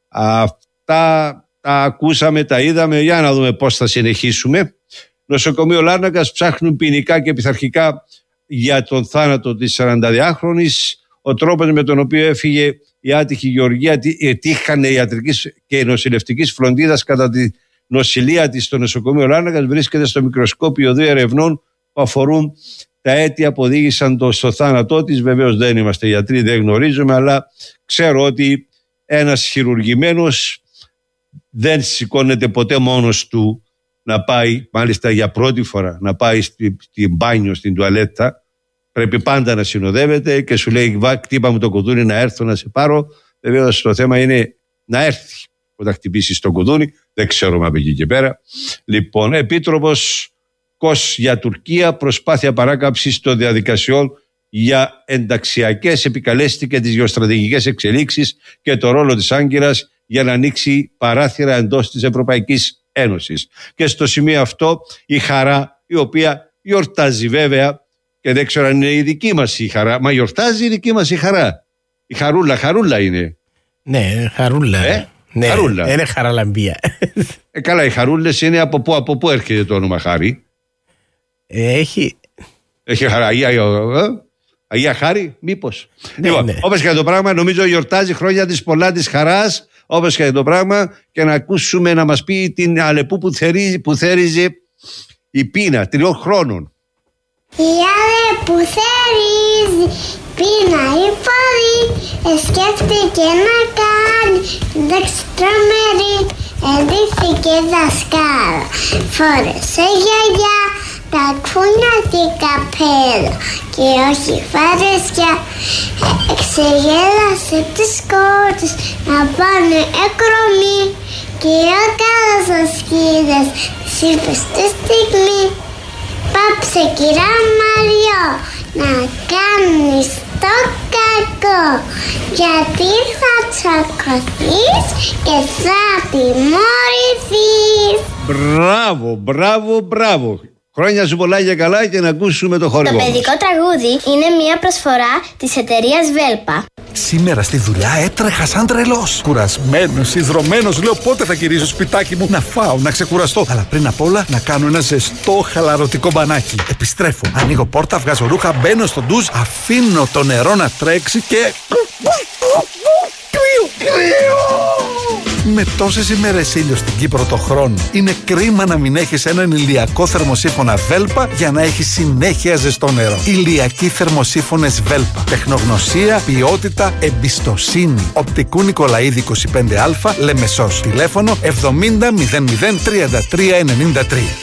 Αυτά τα ακούσαμε, τα είδαμε, για να δούμε πώς θα συνεχίσουμε. Νοσοκομείο Λάρνακας ψάχνουν ποινικά και πειθαρχικά για τον θάνατο της σαρανταδυάχρονης. Ο τρόπος με τον οποίο έφυγε η άτυχη Γεωργία τύχανε ιατρικής και νοσηλευτικής φροντίδας κατά τη νοσηλεία της στο νοσοκομείο Λάρνακας βρίσκεται στο μικροσκόπιο δύο ερευνών που αφορούν τα αίτια που οδήγησαν το, στο θάνατό της. Βεβαίως δεν είμαστε γιατροί, δεν γνωρίζουμε, αλλά ξέρω ότι ένας χειρουργημένος δεν σηκώνεται ποτέ μόνος του να πάει, μάλιστα για πρώτη φορά, να πάει στην στη μπάνιο, στην τουαλέτα. Πρέπει πάντα να συνοδεύεται και σου λέει χτύπα μου το κουδούνι να έρθω να σε πάρω. Βεβαίως το θέμα είναι να έρθει. όταν χτυπήσει στο κουδούνι, δεν ξέρουμε από εκεί και πέρα. Λοιπόν, Επίτροπος Κος για Τουρκία, προσπάθεια παράκαμψης των διαδικασιών για ενταξιακές, επικαλέστηκε τις γεωστρατηγικές εξελίξεις και το ρόλο της Άγκυρας για να ανοίξει παράθυρα εντός της Ευρωπαϊκής Ένωσης. Και στο σημείο αυτό η χαρά, η οποία γιορτάζει βέβαια, και δεν ξέρω αν είναι η δική μας η χαρά, μα γιορτάζει η δική μας η χαρά. Η χαρούλα, χαρούλα είναι.
Ναι, χαρούλα.
Ε?
Ναι,
χαρούλα.
Είναι χαραλαμπία.
Ε, καλά, οι χαρούλες είναι από πού, από πού έρχεται το όνομα Χάρη.
Ε, έχει...
Έχει χαρά, Αγία, ε? Αγία Χάρη, μήπως.
Ναι,
λοιπόν,
ναι.
όπως και το πράγμα, νομίζω γιορτάζει χρόνια της πολλά της χαράς, όπως και το πράγμα, και να ακούσουμε να μας πει την Αλεπού που, θερίζει, που θέριζε η πείνα τριών χρόνων.
Η Αλεπού θερίζει, πείνα η πορή, σκέφτηκε να κάνει δεξιτρομερή, εντύχθηκε δασκάλα, φόρεσε γιαγιά τα κούνια και καπέλα και όχι φαρέσκια, εξεγέλασε τις κόρτες να πάνε εκρωμή και ο καλός ο σκύλες της είπε στη στιγμή, πάψε κυρά Μαριό να κάνεις το κακό, γιατί θα τσακωθείς και θα τιμωρηθείς.
Μπράβο, μπράβο, μπράβο. Χρόνια σου πολλά και καλά, και να ακούσουμε το χορηγό.
Το παιδικό τραγούδι είναι μια προσφορά της εταιρείας Βέλπα.
Σήμερα στη δουλειά έτρεχα σαν τρελός. Κουρασμένος, ιδρωμένος, λέω πότε θα γυρίσω σπιτάκι μου να φάω, να ξεκουραστώ. Αλλά πριν απ' όλα να κάνω ένα ζεστό χαλαρωτικό μπανάκι. Επιστρέφω, ανοίγω πόρτα, βγάζω ρούχα, μπαίνω στο ντουζ, αφήνω το νερό να τρέξει και... Με τόσες ημέρες ήλιο στην Κύπρο το χρόνο, είναι κρίμα να μην έχεις έναν ηλιακό θερμοσύφωνα Βέλπα για να έχεις συνέχεια ζεστό νερό. Ηλιακοί θερμοσύφωνες Βέλπα. Τεχνογνωσία, ποιότητα, εμπιστοσύνη. Οπτικού Νικολαίδη είκοσι πέντε Α, Λεμεσός. Τηλέφωνο εβδομήντα μηδέν μηδέν τριάντα τρία ενενήντα τρία.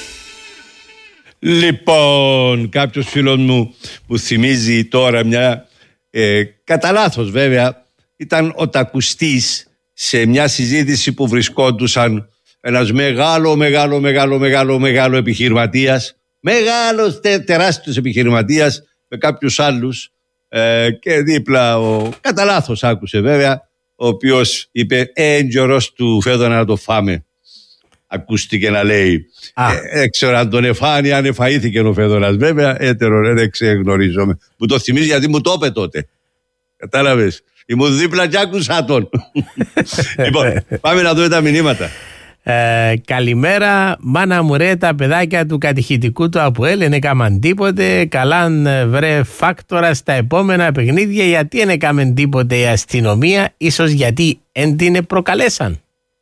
Λοιπόν, κάποιος φίλος μου που θυμίζει τώρα μια, ε, κατά λάθος βέβαια, ήταν ο τακουστής σε μια συζήτηση που βρισκόντουσαν ένας μεγάλο, μεγάλο, μεγάλο, μεγάλο, μεγάλο επιχειρηματίας, μεγάλος, τε, τεράστιος επιχειρηματίας με κάποιους άλλους, ε, και δίπλα ο, κατά λάθος άκουσε βέβαια, ο οποίος είπε «Έντζωρος του Φέδωνα να το φάμε». Ακούστηκε να λέει. Ε, δεν ξέρω αν τον εφάνει, αν εφαΐθηκε ο Φέδωνας βέβαια, έτερο δεν ξεγνωρίζομαι. Μου το θυμίζει γιατί μου το είπε τότε. Κατάλαβες. Ήμουν δίπλα και άκουσα τον. Λοιπόν, πάμε να δούμε τα μηνύματα.
Ε, καλημέρα, μάνα μου ρε, τα παιδάκια του κατηχητικού του ΑΠΟΕΛ δεν έκαναν τίποτε. Καλά βρε φάκτορα στα επόμενα παιχνίδια, γιατί δεν έκαναν τίποτε η αστυνομία, ίσως γιατί δεν την προκαλέσαν.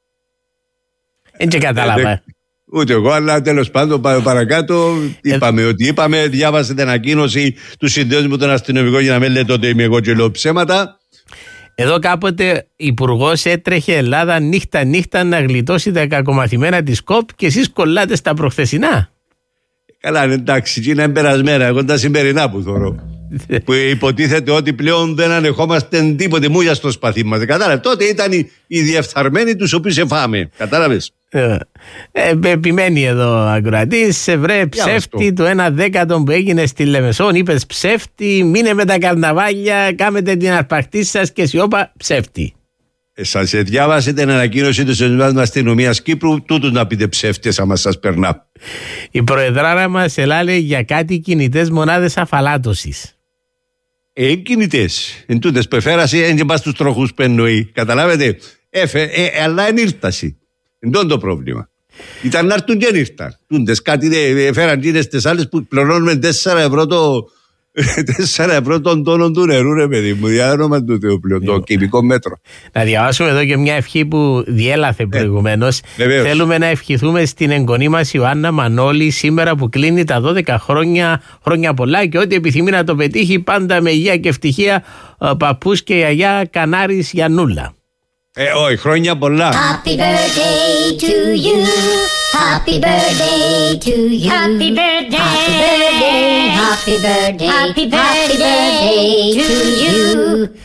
Δεν και κατάλαβα.
Ούτε εγώ, αλλά τέλος πάντων παρακάτω είπαμε ε... ότι είπαμε, διάβασε την ανακοίνωση του Συνδέσμου των Αστυνομικών για να μην λέτε ότι είμαι εγώ και λέω ψέματα.
Εδώ κάποτε υπουργός έτρεχε Ελλάδα νύχτα νύχτα να γλιτώσει τα κακομαθημένα της ΚΟΠ και εσείς κολλάτε στα προχθεσινά.
Καλά, εντάξει, είναι εμπερασμένα. Εγώ τα σημερινά που θωρώ. Που υποτίθεται ότι πλέον δεν ανεχόμαστε τίποτε μούγια στο σπαθί μας. Κατάλαβε. Τότε ήταν οι, οι διεφθαρμένοι τους οποίους εφάμε. Κατάλαβες.
Ε, ε, επιμένει εδώ ο ακροατής, σε βρε ψεύτη το ένα δέκατο που έγινε στη Λεμεσόν. Είπες ψεύτη, μείνε με τα καρναβάλια, κάμετε την αρπακτή σας και σιώπα ψεύτη.
Ε, σας διάβασε την ανακοίνωση του Συνδέσμου Αστυνομίας Κύπρου, τούτου να πείτε ψεύτες άμα σας περνά.
Η προεδράρα μας ελάλε για κάτι κινητές μονάδες αφαλάτωσης.
Ε, κινητές. Εν τούτες που εφέρασε, εν και πας τους τροχούς που εννοεί. Καταλάβετε. Έφε, ε, αλλά εν ήρθαση. Εντός το πρόβλημα. Ήταν να έρθουν και εν ήρθαν. Τούντες κάτι δε, φέραν γίνες τις άλλες που πληρώνουμε τέσσερα ευρώ το... τέσσερα ευρώ τον τόνο του νερού, ρε παιδί μου, για όνομα του Θεού πλέον, το κυβικό μέτρο.
Να διαβάσουμε εδώ και μια ευχή που διέλαθε προηγουμένως.
Ε,
Θέλουμε να ευχηθούμε στην εγγονή μας Ιωάννα Μανώλη σήμερα που κλείνει τα δώδεκα χρόνια, χρόνια πολλά, και ό,τι επιθυμεί να το πετύχει πάντα με υγεία και ευτυχία, ο παππούς και η γιαγιά Κανάρης Γιαννούλα.
Ε, όχι, χρόνια πολλά.
Happy birthday to you. Happy birthday to you. Happy birthday. Happy birthday. Happy birthday. Happy birthday to you.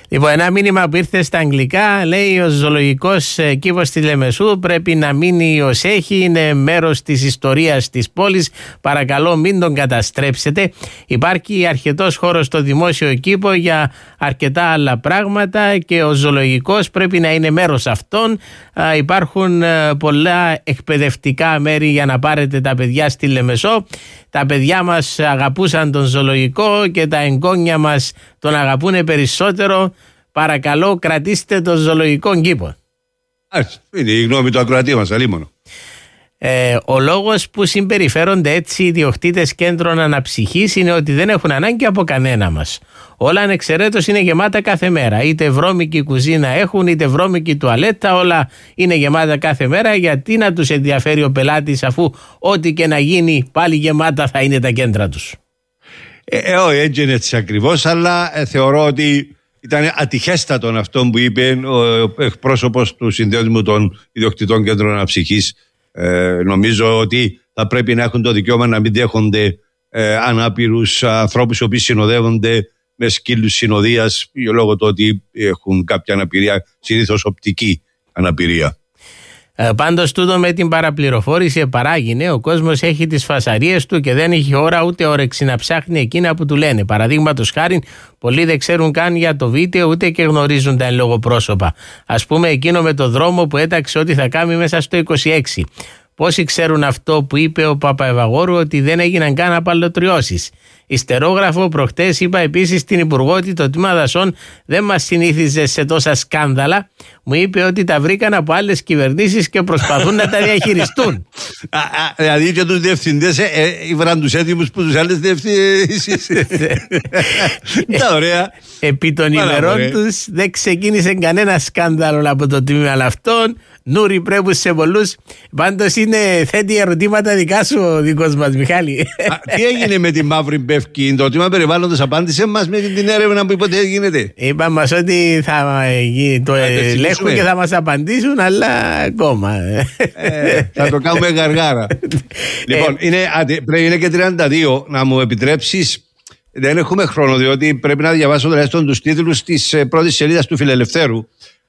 Λοιπόν, ένα μήνυμα που ήρθε στα αγγλικά λέει: ο ζωολογικός κήπος της Λεμεσού πρέπει να μείνει ως έχει, είναι μέρος της ιστορίας της πόλης. Παρακαλώ, μην τον καταστρέψετε. Υπάρχει αρκετός χώρος στο δημόσιο κήπο για αρκετά άλλα πράγματα και ο ζωολογικός πρέπει να είναι μέρος αυτών. Υπάρχουν πολλά εκπαιδευτικά μέρη για να πάρετε τα παιδιά στη Λεμεσό. Τα παιδιά μας αγαπούσαν τον ζωολογικό και τα εγγόνια μας τον αγαπούν περισσότερο. Παρακαλώ, κρατήστε τον ζωολογικό κήπο.
Είναι η γνώμη του ακροατή μας, αλίμονο.
Ε, ο λόγος που συμπεριφέρονται έτσι οι ιδιοκτήτες κέντρων αναψυχής είναι ότι δεν έχουν ανάγκη από κανένα μας. Όλα ανεξαιρέτως είναι γεμάτα κάθε μέρα. Είτε βρώμικη κουζίνα έχουν, είτε βρώμικη τουαλέτα, όλα είναι γεμάτα κάθε μέρα. Γιατί να τους ενδιαφέρει ο πελάτης, αφού ό,τι και να γίνει πάλι γεμάτα θα είναι τα κέντρα τους.
Ε, όχι, έτσι είναι έτσι ακριβώς, αλλά ε, θεωρώ ότι ήταν ατυχέστατον αυτό που είπε ο εκπρόσωπος του Συνδέσμου των Ιδιοκτητών Κέντρων Αναψυχής. Ε, νομίζω ότι θα πρέπει να έχουν το δικαίωμα να μην δέχονται ε, ανάπηρους ανθρώπους οι οποίοι συνοδεύονται με σκύλους συνοδείας λόγω του ότι έχουν κάποια αναπηρία, συνήθως οπτική αναπηρία.
Ε, πάντως τούτο με την παραπληροφόρηση παράγινε. Ο κόσμος έχει τις φασαρίες του και δεν έχει ώρα ούτε όρεξη να ψάχνει εκείνα που του λένε. Παραδείγματος χάριν, πολλοί δεν ξέρουν καν για το βίντεο ούτε και γνωρίζουν τα εν λόγω πρόσωπα. Ας πούμε εκείνο με το δρόμο που έταξε ότι θα κάνει μέσα στο είκοσι έξι. Πόσοι ξέρουν αυτό που είπε ο Παπαευαγόρου, ότι δεν έγιναν καν απαλωτριώσεις. Ιστερόγραφο προχτές είπα επίσης στην Υπουργό ότι το τμήμα δασών δεν μας συνήθιζε σε τόσα σκάνδαλα. Μου είπε ότι τα βρήκαν από άλλες κυβερνήσεις και προσπαθούν να τα διαχειριστούν.
Δηλαδή και τους διευθυντές ήβραν τους έτοιμους που τους άλλες διευθύνσεις. Τα ωραία.
Επί των ημερών τους δεν ξεκίνησε κανένα σκάνδαλο από το τμήμα αυτών. Νούρι πρέπει σε πολλούς. Πάντως είναι θέτει ερωτήματα δικά σου ο δικός μας, Μιχάλη.
Τι έγινε με τη μαύρη μπεύκη? Το τμήμα περιβάλλοντος απάντησε μας με την έρευνα που υποτίθεται γίνεται.
Είπαν μας ότι θα το ελέγχουν και θα μας απαντήσουν, αλλά ακόμα
ε, θα το κάνουμε γαργάρα. Λοιπόν, είναι, είναι και τριάντα δύο. Να μου επιτρέψεις, δεν έχουμε χρόνο διότι πρέπει να διαβάσω τουλάχιστον τους τίτλους της πρώτης σελίδας του Φιλελευθέρου.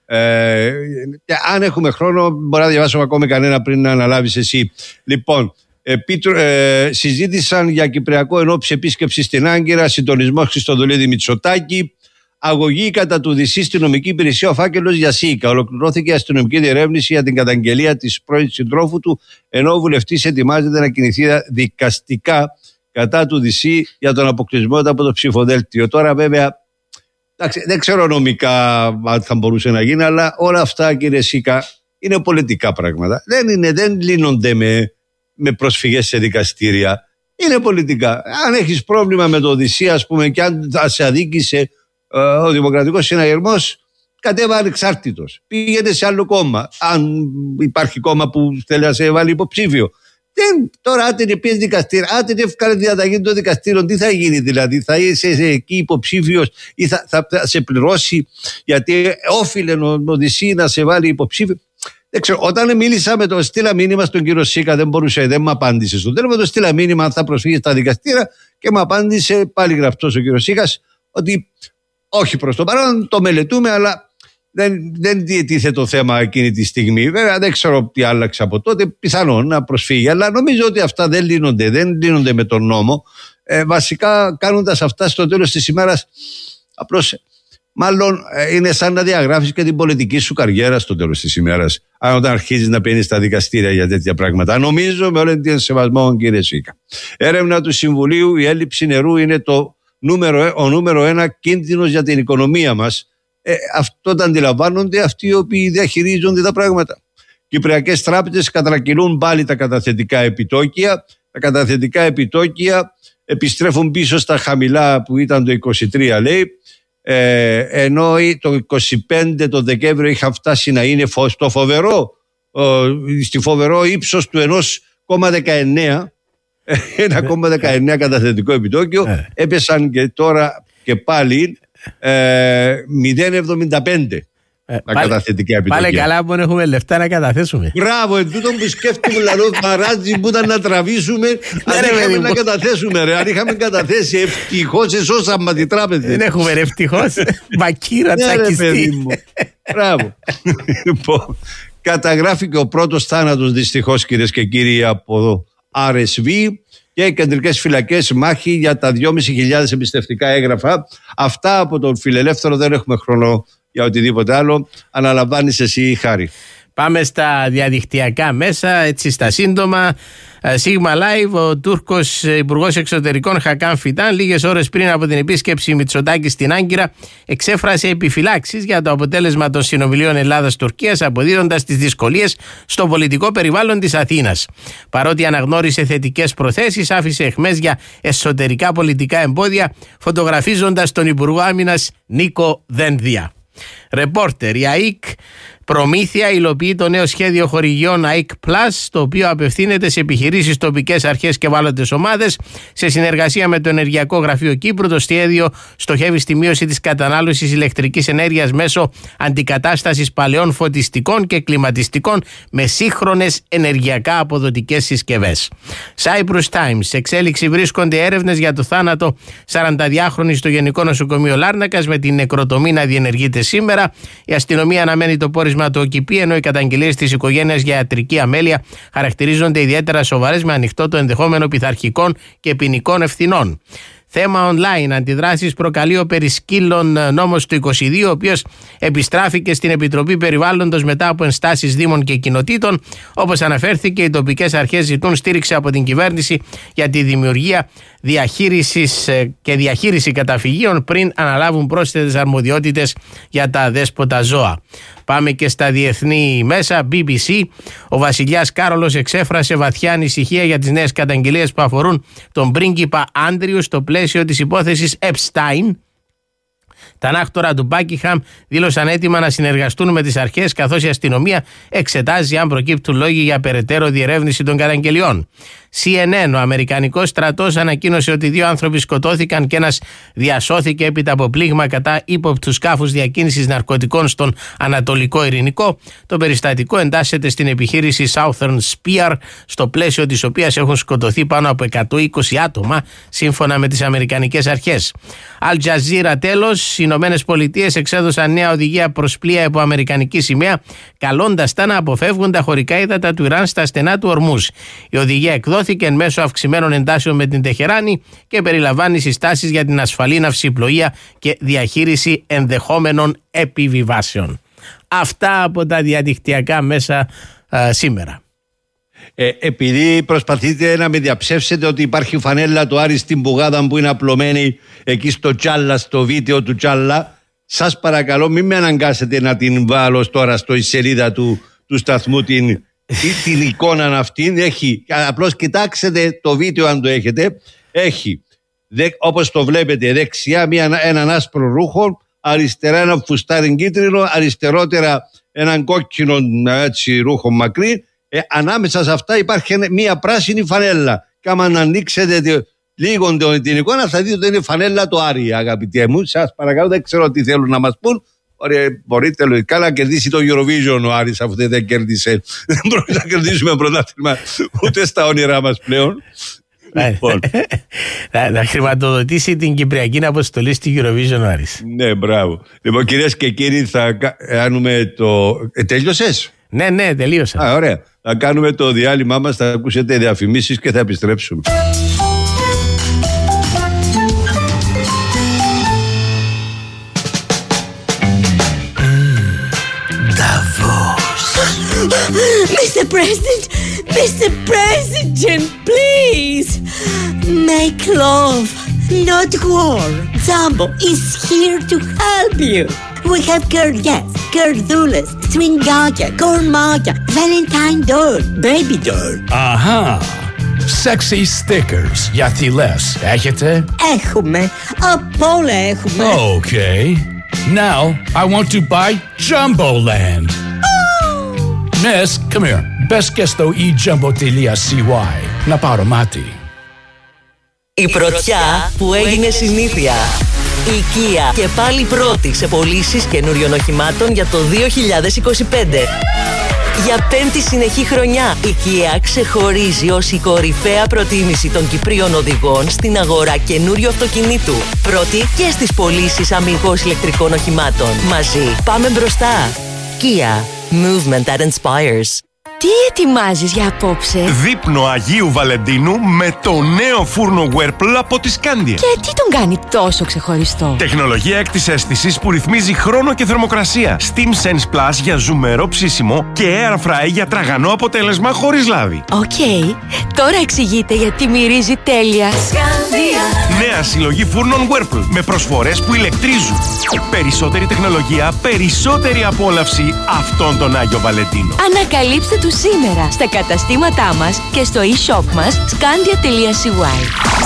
Ε, και αν έχουμε χρόνο μπορώ να διαβάσω ακόμη κανένα πριν να αναλάβεις εσύ. Λοιπόν, επίτρο, ε, συζήτησαν για Κυπριακό ενόψει επίσκεψη στην Άγκυρα, συντονισμό Χριστοδουλίδη Μητσοτάκη, αγωγή κατά του Δυσσή στην νομική υπηρεσία, ο φάκελος για ΣΥΚΑ. Ολοκληρώθηκε η αστυνομική διερεύνηση για την καταγγελία της πρώην συντρόφου του, ενώ ο βουλευτής ετοιμάζεται να κινηθεί δικαστικά κατά του Δυσσή για τον αποκλεισμό από το ψηφοδέλτιο. Τώρα βέβαια εντάξει, δεν ξέρω νομικά αν θα μπορούσε να γίνει, αλλά όλα αυτά, κύριε Σίκα, είναι πολιτικά πράγματα. Δεν, είναι, δεν λύνονται με, με προσφυγές σε δικαστήρια. Είναι πολιτικά. Αν έχεις πρόβλημα με το Οδυσσία, ας πούμε, και αν θα σε αδίκησε ε, ο Δημοκρατικός Συναγερμός, κατέβα ανεξάρτητος. Πήγαινε σε άλλο κόμμα. Αν υπάρχει κόμμα που θέλει να σε βάλει υποψήφιο. Δεν, τώρα, αν την πει δικαστήριο, αν την εύκολη διαταγή των δικαστήρων, τι θα γίνει δηλαδή? Θα είσαι εκεί υποψήφιος ή θα, θα, θα σε πληρώσει γιατί όφιλε ο Οδυσσή να σε βάλει υποψήφιο? Δεν ξέρω. Όταν μίλησα με το στείλα μήνυμα στον κύριο Σίκα, δεν μπορούσε, δεν μου απάντησε. Στο τέλος, με το στείλα μήνυμα αν θα προσφύγει στα δικαστήρια και μου απάντησε πάλι γραπτός ο κύριος Σίκας ότι όχι προς το παρόν, το μελετούμε, αλλά. Δεν, δεν διετίθεται το θέμα εκείνη τη στιγμή. Βέβαια δεν ξέρω τι άλλαξε από τότε. Πιθανόν να προσφύγει. Αλλά νομίζω ότι αυτά δεν λύνονται. Δεν λύνονται με τον νόμο. Ε, βασικά κάνοντας αυτά στο τέλος της ημέρας, απλώς μάλλον ε, είναι σαν να διαγράφεις και την πολιτική σου καριέρα στο τέλος της ημέρας. Αν όταν αρχίζεις να παίρνεις στα δικαστήρια για τέτοια πράγματα. Νομίζω με όλο τον σεβασμό, κύριε Σίκα. Έρευνα του Συμβουλίου: η έλλειψη νερού είναι το νούμερο, ο νούμερο ένα κίνδυνος για την οικονομία μας. Ε, αυτό το αντιλαμβάνονται αυτοί οι οποίοι διαχειρίζονται τα πράγματα. Κυπριακές τράπεζες κατρακυλούν πάλι τα καταθετικά επιτόκια. Τα καταθετικά επιτόκια επιστρέφουν πίσω στα χαμηλά που ήταν το είκοσι τρία, λέει, ε, ενώ το είκοσι πέντε το Δεκέμβριο είχαν φτάσει να είναι στο φοβερό, ε, στη φοβερό ύψος του ένα κόμμα δεκαεννέα ένα κόμμα δεκαεννέα καταθετικό επιτόκιο. Έπεσαν και τώρα και πάλι Ε, μηδέν κόμμα εβδομήντα πέντε. Ε, τα πάλι, καταθετικά επιτοκία.
Πάλι καλά που έχουμε λεφτά να καταθέσουμε.
Μπράβο, εν τούτον που σκέφτομαι λαλό μαράτζι που ήταν να τραβήσουμε. Αν είχαμε να καταθέσουμε, ρε. Αν είχαμε καταθέσει, ευτυχώς εσώσαμε τη τράπεζα.
Δεν έχουμε ρε, ευτυχώς. Μακύρα τσακιστή.
Μπράβο. Λοιπόν, καταγράφηκε ο πρώτος θάνατος δυστυχώς, κυρίες και κύριοι, από αρ ες βι και κεντρικές φυλακές, μάχη για τα δυόμισι χιλιάδες εμπιστευτικά έγγραφα. Αυτά από τον Φιλελεύθερο, δεν έχουμε χρόνο για οτιδήποτε άλλο. Αναλαμβάνεις εσύ, Χάρη.
Πάμε στα διαδικτυακά μέσα, έτσι στα σύντομα. Sigma Live, ο Τούρκος Υπουργός Εξωτερικών Χακάν Φιτάν, λίγες ώρες πριν από την επίσκεψη Μητσοτάκη στην Άγκυρα, εξέφρασε επιφυλάξεις για το αποτέλεσμα των συνομιλίων Ελλάδας-Τουρκίας, αποδίδοντας τις δυσκολίες στο πολιτικό περιβάλλον της Αθήνας. Παρότι αναγνώρισε θετικές προθέσεις, άφησε αιχμές για εσωτερικά πολιτικά εμπόδια, φωτογραφίζοντας τον Υπουργό Άμυνας Νίκο Δένδια. Ρεπόρτερ, η ΑΕΚ Προμήθεια υλοποιεί το νέο σχέδιο χορηγιών ΑΕΚ Plus, το οποίο απευθύνεται σε επιχειρήσεις, τοπικές αρχές και ευάλωτες ομάδες. Σε συνεργασία με το Ενεργειακό Γραφείο Κύπρου, το σχέδιο στοχεύει στη μείωση της κατανάλωσης ηλεκτρικής ενέργειας μέσω αντικατάστασης παλαιών φωτιστικών και κλιματιστικών με σύγχρονες ενεργειακά αποδοτικές συσκευές. Cyprus Times. Σε εξέλιξη βρίσκονται έρευνες για το θάνατο σαρανταδυάχρονης στο Γενικό Νοσοκομείο Λάρνακας, με την νεκροτομή να διενεργείται σήμερα. Η αστυνομία αναμένει το πόρισμα του ΟΚΙΠΗ, ενώ οι καταγγελίες της οικογένειας για ιατρική αμέλεια χαρακτηρίζονται ιδιαίτερα σοβαρές, με ανοιχτό το ενδεχόμενο πειθαρχικών και ποινικών ευθυνών. Θέμα online. Αντιδράσεις προκαλεί ο περισκύλων νόμος του είκοσι δύο, ο οποίος επιστράφηκε στην Επιτροπή Περιβάλλοντος μετά από ενστάσεις δήμων και κοινοτήτων. Όπως αναφέρθηκε, οι τοπικές αρχές ζητούν στήριξη από την κυβέρνηση για τη δημιουργία διαχείρισης και διαχείριση καταφυγίων πριν αναλάβουν πρόσθετες αρμοδιότητες για τα αδέσποτα ζώα. Πάμε και στα διεθνή μέσα. μπι μπι σι. Ο βασιλιάς Κάρολος εξέφρασε βαθιά ανησυχία για τις νέες καταγγελίες που αφορούν τον πρίγκιπα Άντριου στο πλαίσιο της υπόθεσης Epstein. Τα ανάκτορα του Μπάκιγχαμ δήλωσαν έτοιμα να συνεργαστούν με τις αρχές, καθώς η αστυνομία εξετάζει αν προκύπτουν λόγοι για περαιτέρω διερεύνηση των καταγγελιών. σι εν εν. Ο Αμερικανικός στρατός ανακοίνωσε ότι δύο άνθρωποι σκοτώθηκαν και ένας διασώθηκε έπειτα από πλήγμα κατά ύποπτου σκάφους διακίνησης ναρκωτικών στον Ανατολικό Ειρηνικό. Το περιστατικό εντάσσεται στην επιχείρηση Southern Spear, στο πλαίσιο της οποίας έχουν σκοτωθεί πάνω από εκατόν είκοσι άτομα, σύμφωνα με τις αμερικανικές αρχές. Al Jazeera. Τέλος, οι Ηνωμένες Πολιτείες εξέδωσαν νέα οδηγία προς πλοία υπό αμερικανική σημαία, καλώντας τα να αποφεύγουν τα χωρικά ύδατα του Ιράν στα στενά του Ορμούζ. Η οδηγία εκδόθηκε εν μέσω αυξημένων εντάσεων με την Τεχεράνη και περιλαμβάνει συστάσεις για την ασφαλή ναυσιπλοεία και διαχείριση ενδεχόμενων επιβιβάσεων. Αυτά από τα διαδικτυακά μέσα α, σήμερα.
Ε, επειδή προσπαθείτε να με διαψεύσετε ότι υπάρχει φανέλα του Άρη στην Μπουγάδα που είναι απλωμένη εκεί στο Τσάλα, στο βίντεο του Τσάλα, σας παρακαλώ μην με αναγκάσετε να την βάλω τώρα στο σελίδα του, του σταθμού την, την εικόνα αυτή. Έχει, απλώς κοιτάξτε το βίντεο αν το έχετε. Έχει, δε, όπως το βλέπετε, δεξιά μια, έναν άσπρο ρούχο, αριστερά ένα φουστάρι κίτρινο, αριστερότερα έναν κόκκινο έτσι, ρούχο μακρύ. Ε, ανάμεσα σε αυτά υπάρχει μία πράσινη φανέλα. Και άμα να ανοίξετε λίγο την εικόνα, θα δείτε ότι είναι φανέλα του Άρη, αγαπητοί μου. Σας παρακαλώ, δεν ξέρω τι θέλουν να μας πούν. Ωραία, μπορείτε λογικά να κερδίσει το Eurovision ο Άρης, αφού δεν κέρδισε. Δεν μπορούμε να κερδίσουμε πρωτάθλημα ούτε στα όνειρά μας πλέον. Λοιπόν.
Να χρηματοδοτήσει την Κυπριακή αποστολή στη Eurovision ο Άρης.
Ναι, μπράβο. Λοιπόν, κυρίες και κύριοι, θα κάνουμε το. Ε, τέλειωσες?
Ναι, ναι, τελείωσα.
Α, ωραία. Θα κάνουμε το διάλειμμά μας, θα ακούσετε διαφημίσεις και θα επιστρέψουμε.
Mister President, Mister President, please make love, not war. Jumbo is here to help you. We have Kurdias, Kurdulas, Swingaka, Kormaka, Valentine doll, baby doll.
Αχα! Sexy stickers για θηλές έχετε?
Έχουμε, απ' όλα έχουμε.
Okay. Now I want to buy Jumbo Land. Miss, come here. Μπες και στο e jumbo dot c y να πάρω μάτι.
Η πρωτιά που έγινε συνήθεια. Η Kia και πάλι πρώτη σε πωλήσεις καινούριων οχημάτων για το δύο χιλιάδες είκοσι πέντε. Για πέμπτη συνεχή χρονιά, η Kia ξεχωρίζει ως η κορυφαία προτίμηση των Κυπρίων οδηγών στην αγορά καινούριου αυτοκινήτου. Πρώτη και στις πωλήσεις αμιγώς ηλεκτρικών οχημάτων. Μαζί πάμε μπροστά. Kia. Movement that inspires.
Τι ετοιμάζεις για απόψε?
Δείπνο Αγίου Βαλεντίνου με το νέο φούρνο Whirlpool από τη Scandia.
Και τι τον κάνει τόσο ξεχωριστό?
Τεχνολογία έκτης αίσθησης που ρυθμίζει χρόνο και θερμοκρασία. Steam Sense Plus για ζουμερό ψήσιμο και Air Fry για τραγανό αποτέλεσμα χωρίς λάδι.
Οκ, okay. Τώρα εξηγείτε γιατί μυρίζει τέλεια.
Scandia. Νέα συλλογή φούρνων Whirlpool με προσφορές που ηλεκτρίζουν. Περισσότερη τεχνολογία, περισσότερη απόλαυση αυτόν τον Άγιο Βαλεντίνο.
Ανακαλύψτε του σήμερα στα καταστήματά μας και στο e-shop μας scandia τελεία σι γουάι.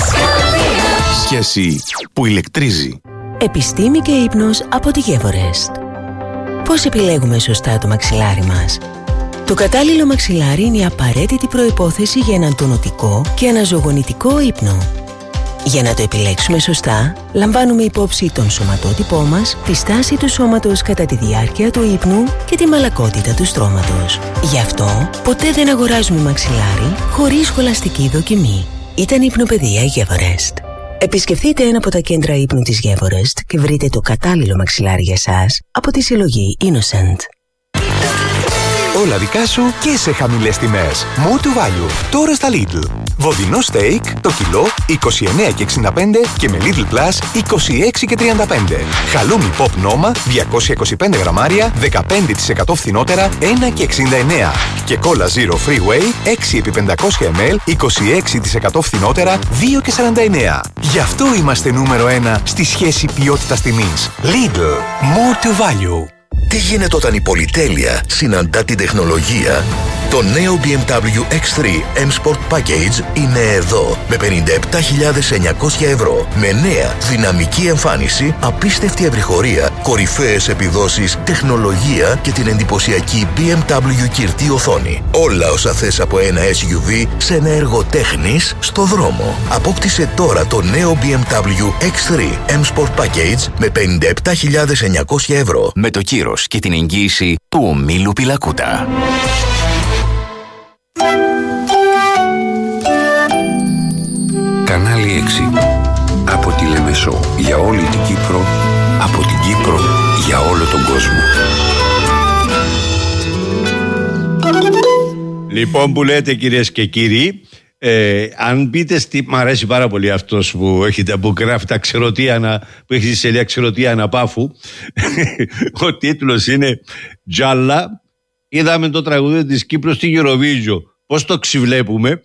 Σχέση που ηλεκτρίζει.
Επιστήμη και ύπνος από τη Gevorest. Πώς επιλέγουμε σωστά το μαξιλάρι μας? Το κατάλληλο μαξιλάρι είναι η απαραίτητη προϋπόθεση για έναν τονωτικό και αναζωογονητικό ύπνο. Για να το επιλέξουμε σωστά, λαμβάνουμε υπόψη τον σωματότυπό μας, τη στάση του σώματος κατά τη διάρκεια του ύπνου και τη μαλακότητα του στρώματος. Γι' αυτό, ποτέ δεν αγοράζουμε μαξιλάρι χωρίς σχολαστική δοκιμή. Ήταν ύπνοπαιδεία Gevorest. Επισκεφτείτε ένα από τα κέντρα ύπνου της Gevorest και βρείτε το κατάλληλο μαξιλάρι για σας από τη συλλογή Innocent.
Όλα δικά σου και σε χαμηλές τιμές. More to value. Τώρα στα Lidl. Βοδινό steak το κιλό είκοσι εννέα και εξήντα πέντε και με Lidl Plus είκοσι έξι και τριάντα πέντε. Χαλούμι Pop Noma διακόσια είκοσι πέντε γραμμάρια δεκαπέντε τοις εκατό φθηνότερα ένα και εξήντα εννέα. Και Cola Zero Freeway έξι επί πεντακόσια μιλιλίτρα είκοσι έξι τοις εκατό φθηνότερα δύο και σαράντα εννέα. Γι' αυτό είμαστε νούμερο ένα στη σχέση ποιότητας τιμής. Lidl. More to value.
Τι γίνεται όταν η πολυτέλεια συναντά την τεχνολογία? Το νέο μπι εμ ντάμπλιου X θρι M Sport Package είναι εδώ με πενήντα επτά χιλιάδες εννιακόσια ευρώ. Με νέα δυναμική εμφάνιση, απίστευτη ευρυχωρία, κορυφαίες επιδόσεις, τεχνολογία και την εντυπωσιακή μπι εμ ντάμπλιου κυρτή οθόνη. Όλα όσα θες από ένα ες γιου βι σε ένα έργο τέχνης στο δρόμο. Απόκτησε τώρα το νέο μπι εμ ντάμπλιου X θρι M Sport Package με πενήντα επτά χιλιάδες εννιακόσια ευρώ.
Με το κύρος και την εγγύηση του ομίλου Πιλακούτα.
Κανάλι έξι. Από τη Λεμεσό για όλη την Κύπρο, από την Κύπρο για όλο τον κόσμο.
Λοιπόν, που λέτε κυρίες και κύριοι, ε, αν μπείτε στη... Μ' αρέσει πάρα πολύ αυτός που, έχετε, που γράφει τα ξεροτίανα, που έχει στη σελίδα ξεροτίανα Πάφου. Ο τίτλος είναι «Τζάλα, είδαμε το τραγούδι της Κύπρου στη Eurovision. Πώς το ξυβλέπουμε?»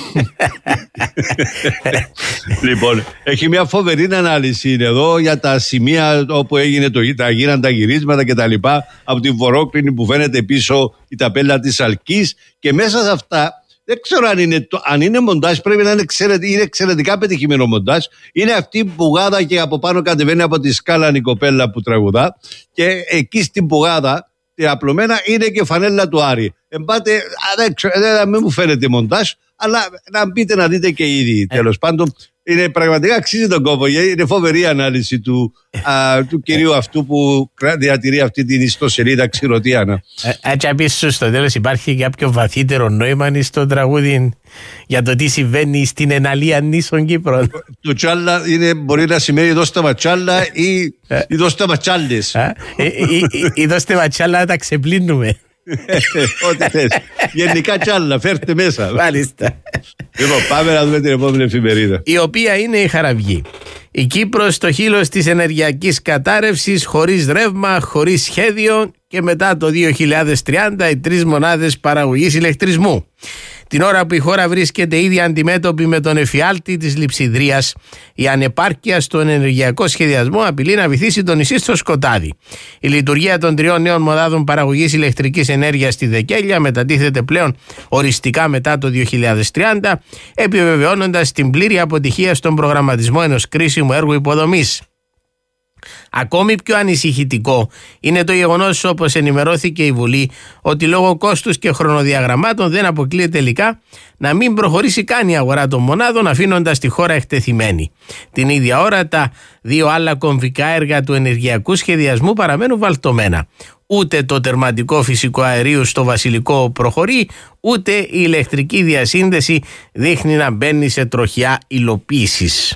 Λοιπόν, έχει μια φοβερή ανάλυση εδώ για τα σημεία όπου έγινε το, τα γίναν τα γυρίσματα και τα λοιπά, από την βορόκλινη που φαίνεται πίσω η ταπέλα της Αλκής, και μέσα σε αυτά δεν ξέρω αν είναι, το, αν είναι μοντάζ, πρέπει να είναι, εξαιρετικά, είναι εξαιρετικά πετυχημένο μοντάζ. Είναι αυτή η πουγάδα και από πάνω κατεβαίνει από τη σκάλα η κοπέλα που τραγουδά, και εκεί στην πουγάδα απλωμένα είναι και φανέλα του Άρη. Εμπάτε, δεν ξέρω, δεν μου φαίνεται μοντάζ, αλλά να μπείτε να δείτε και ήδη. Ε. Τέλος πάντων, είναι πραγματικά αξίζει τον κόπο. Είναι φοβερή ανάλυση του, α, του κυρίου αυτού που διατηρεί αυτή την ιστοσελίδα ξηροτίανα.
Έτσι, επίσης στο τέλος υπάρχει κάποιο βαθύτερο νόημα στο τραγούδι για το τι συμβαίνει στην εναλία νήσων Κύπρων.
Το τσάλα είναι, μπορεί να σημαίνει δώστε ματσάλα ή δώστε ματσάλες.
Ή δώστε ματσάλα να τα ξεπλύνουμε.
Ό,τι θες. Γενικά τσάλα, φέρτε μέσα.
Μάλιστα.
Λοιπόν, πάμε να δούμε την επόμενη εφημερίδα.
Η οποία είναι η Χαραυγή. Η Κύπρος στο χείλος της ενεργειακής κατάρρευσης, χωρίς ρεύμα, χωρίς σχέδιο, και μετά το δύο χιλιάδες τριάντα οι τρεις μονάδες παραγωγής ηλεκτρισμού. Την ώρα που η χώρα βρίσκεται ήδη αντιμέτωπη με τον εφιάλτη της λειψιδρίας, η ανεπάρκεια στον ενεργειακό σχεδιασμό απειλεί να βυθίσει το νησί στο σκοτάδι. Η λειτουργία των τριών νέων μονάδων παραγωγής ηλεκτρικής ενέργειας στη Δεκέλεια μετατίθεται πλέον οριστικά μετά το δύο χιλιάδες τριάντα, επιβεβαιώνοντας την πλήρη αποτυχία στον προγραμματισμό ενός κρίσιμου έργου υποδομής. Ακόμη πιο ανησυχητικό είναι το γεγονός, όπως ενημερώθηκε η Βουλή, ότι λόγω κόστους και χρονοδιαγραμμάτων δεν αποκλείεται τελικά να μην προχωρήσει καν η αγορά των μονάδων, αφήνοντας τη χώρα εκτεθειμένη. Την ίδια ώρα τα δύο άλλα κομβικά έργα του ενεργειακού σχεδιασμού παραμένουν βαλτωμένα. Ούτε το τερματικό φυσικό αερίου στο Βασιλικό προχωρεί, ούτε η ηλεκτρική διασύνδεση δείχνει να μπαίνει σε τροχιά υλοποίησης.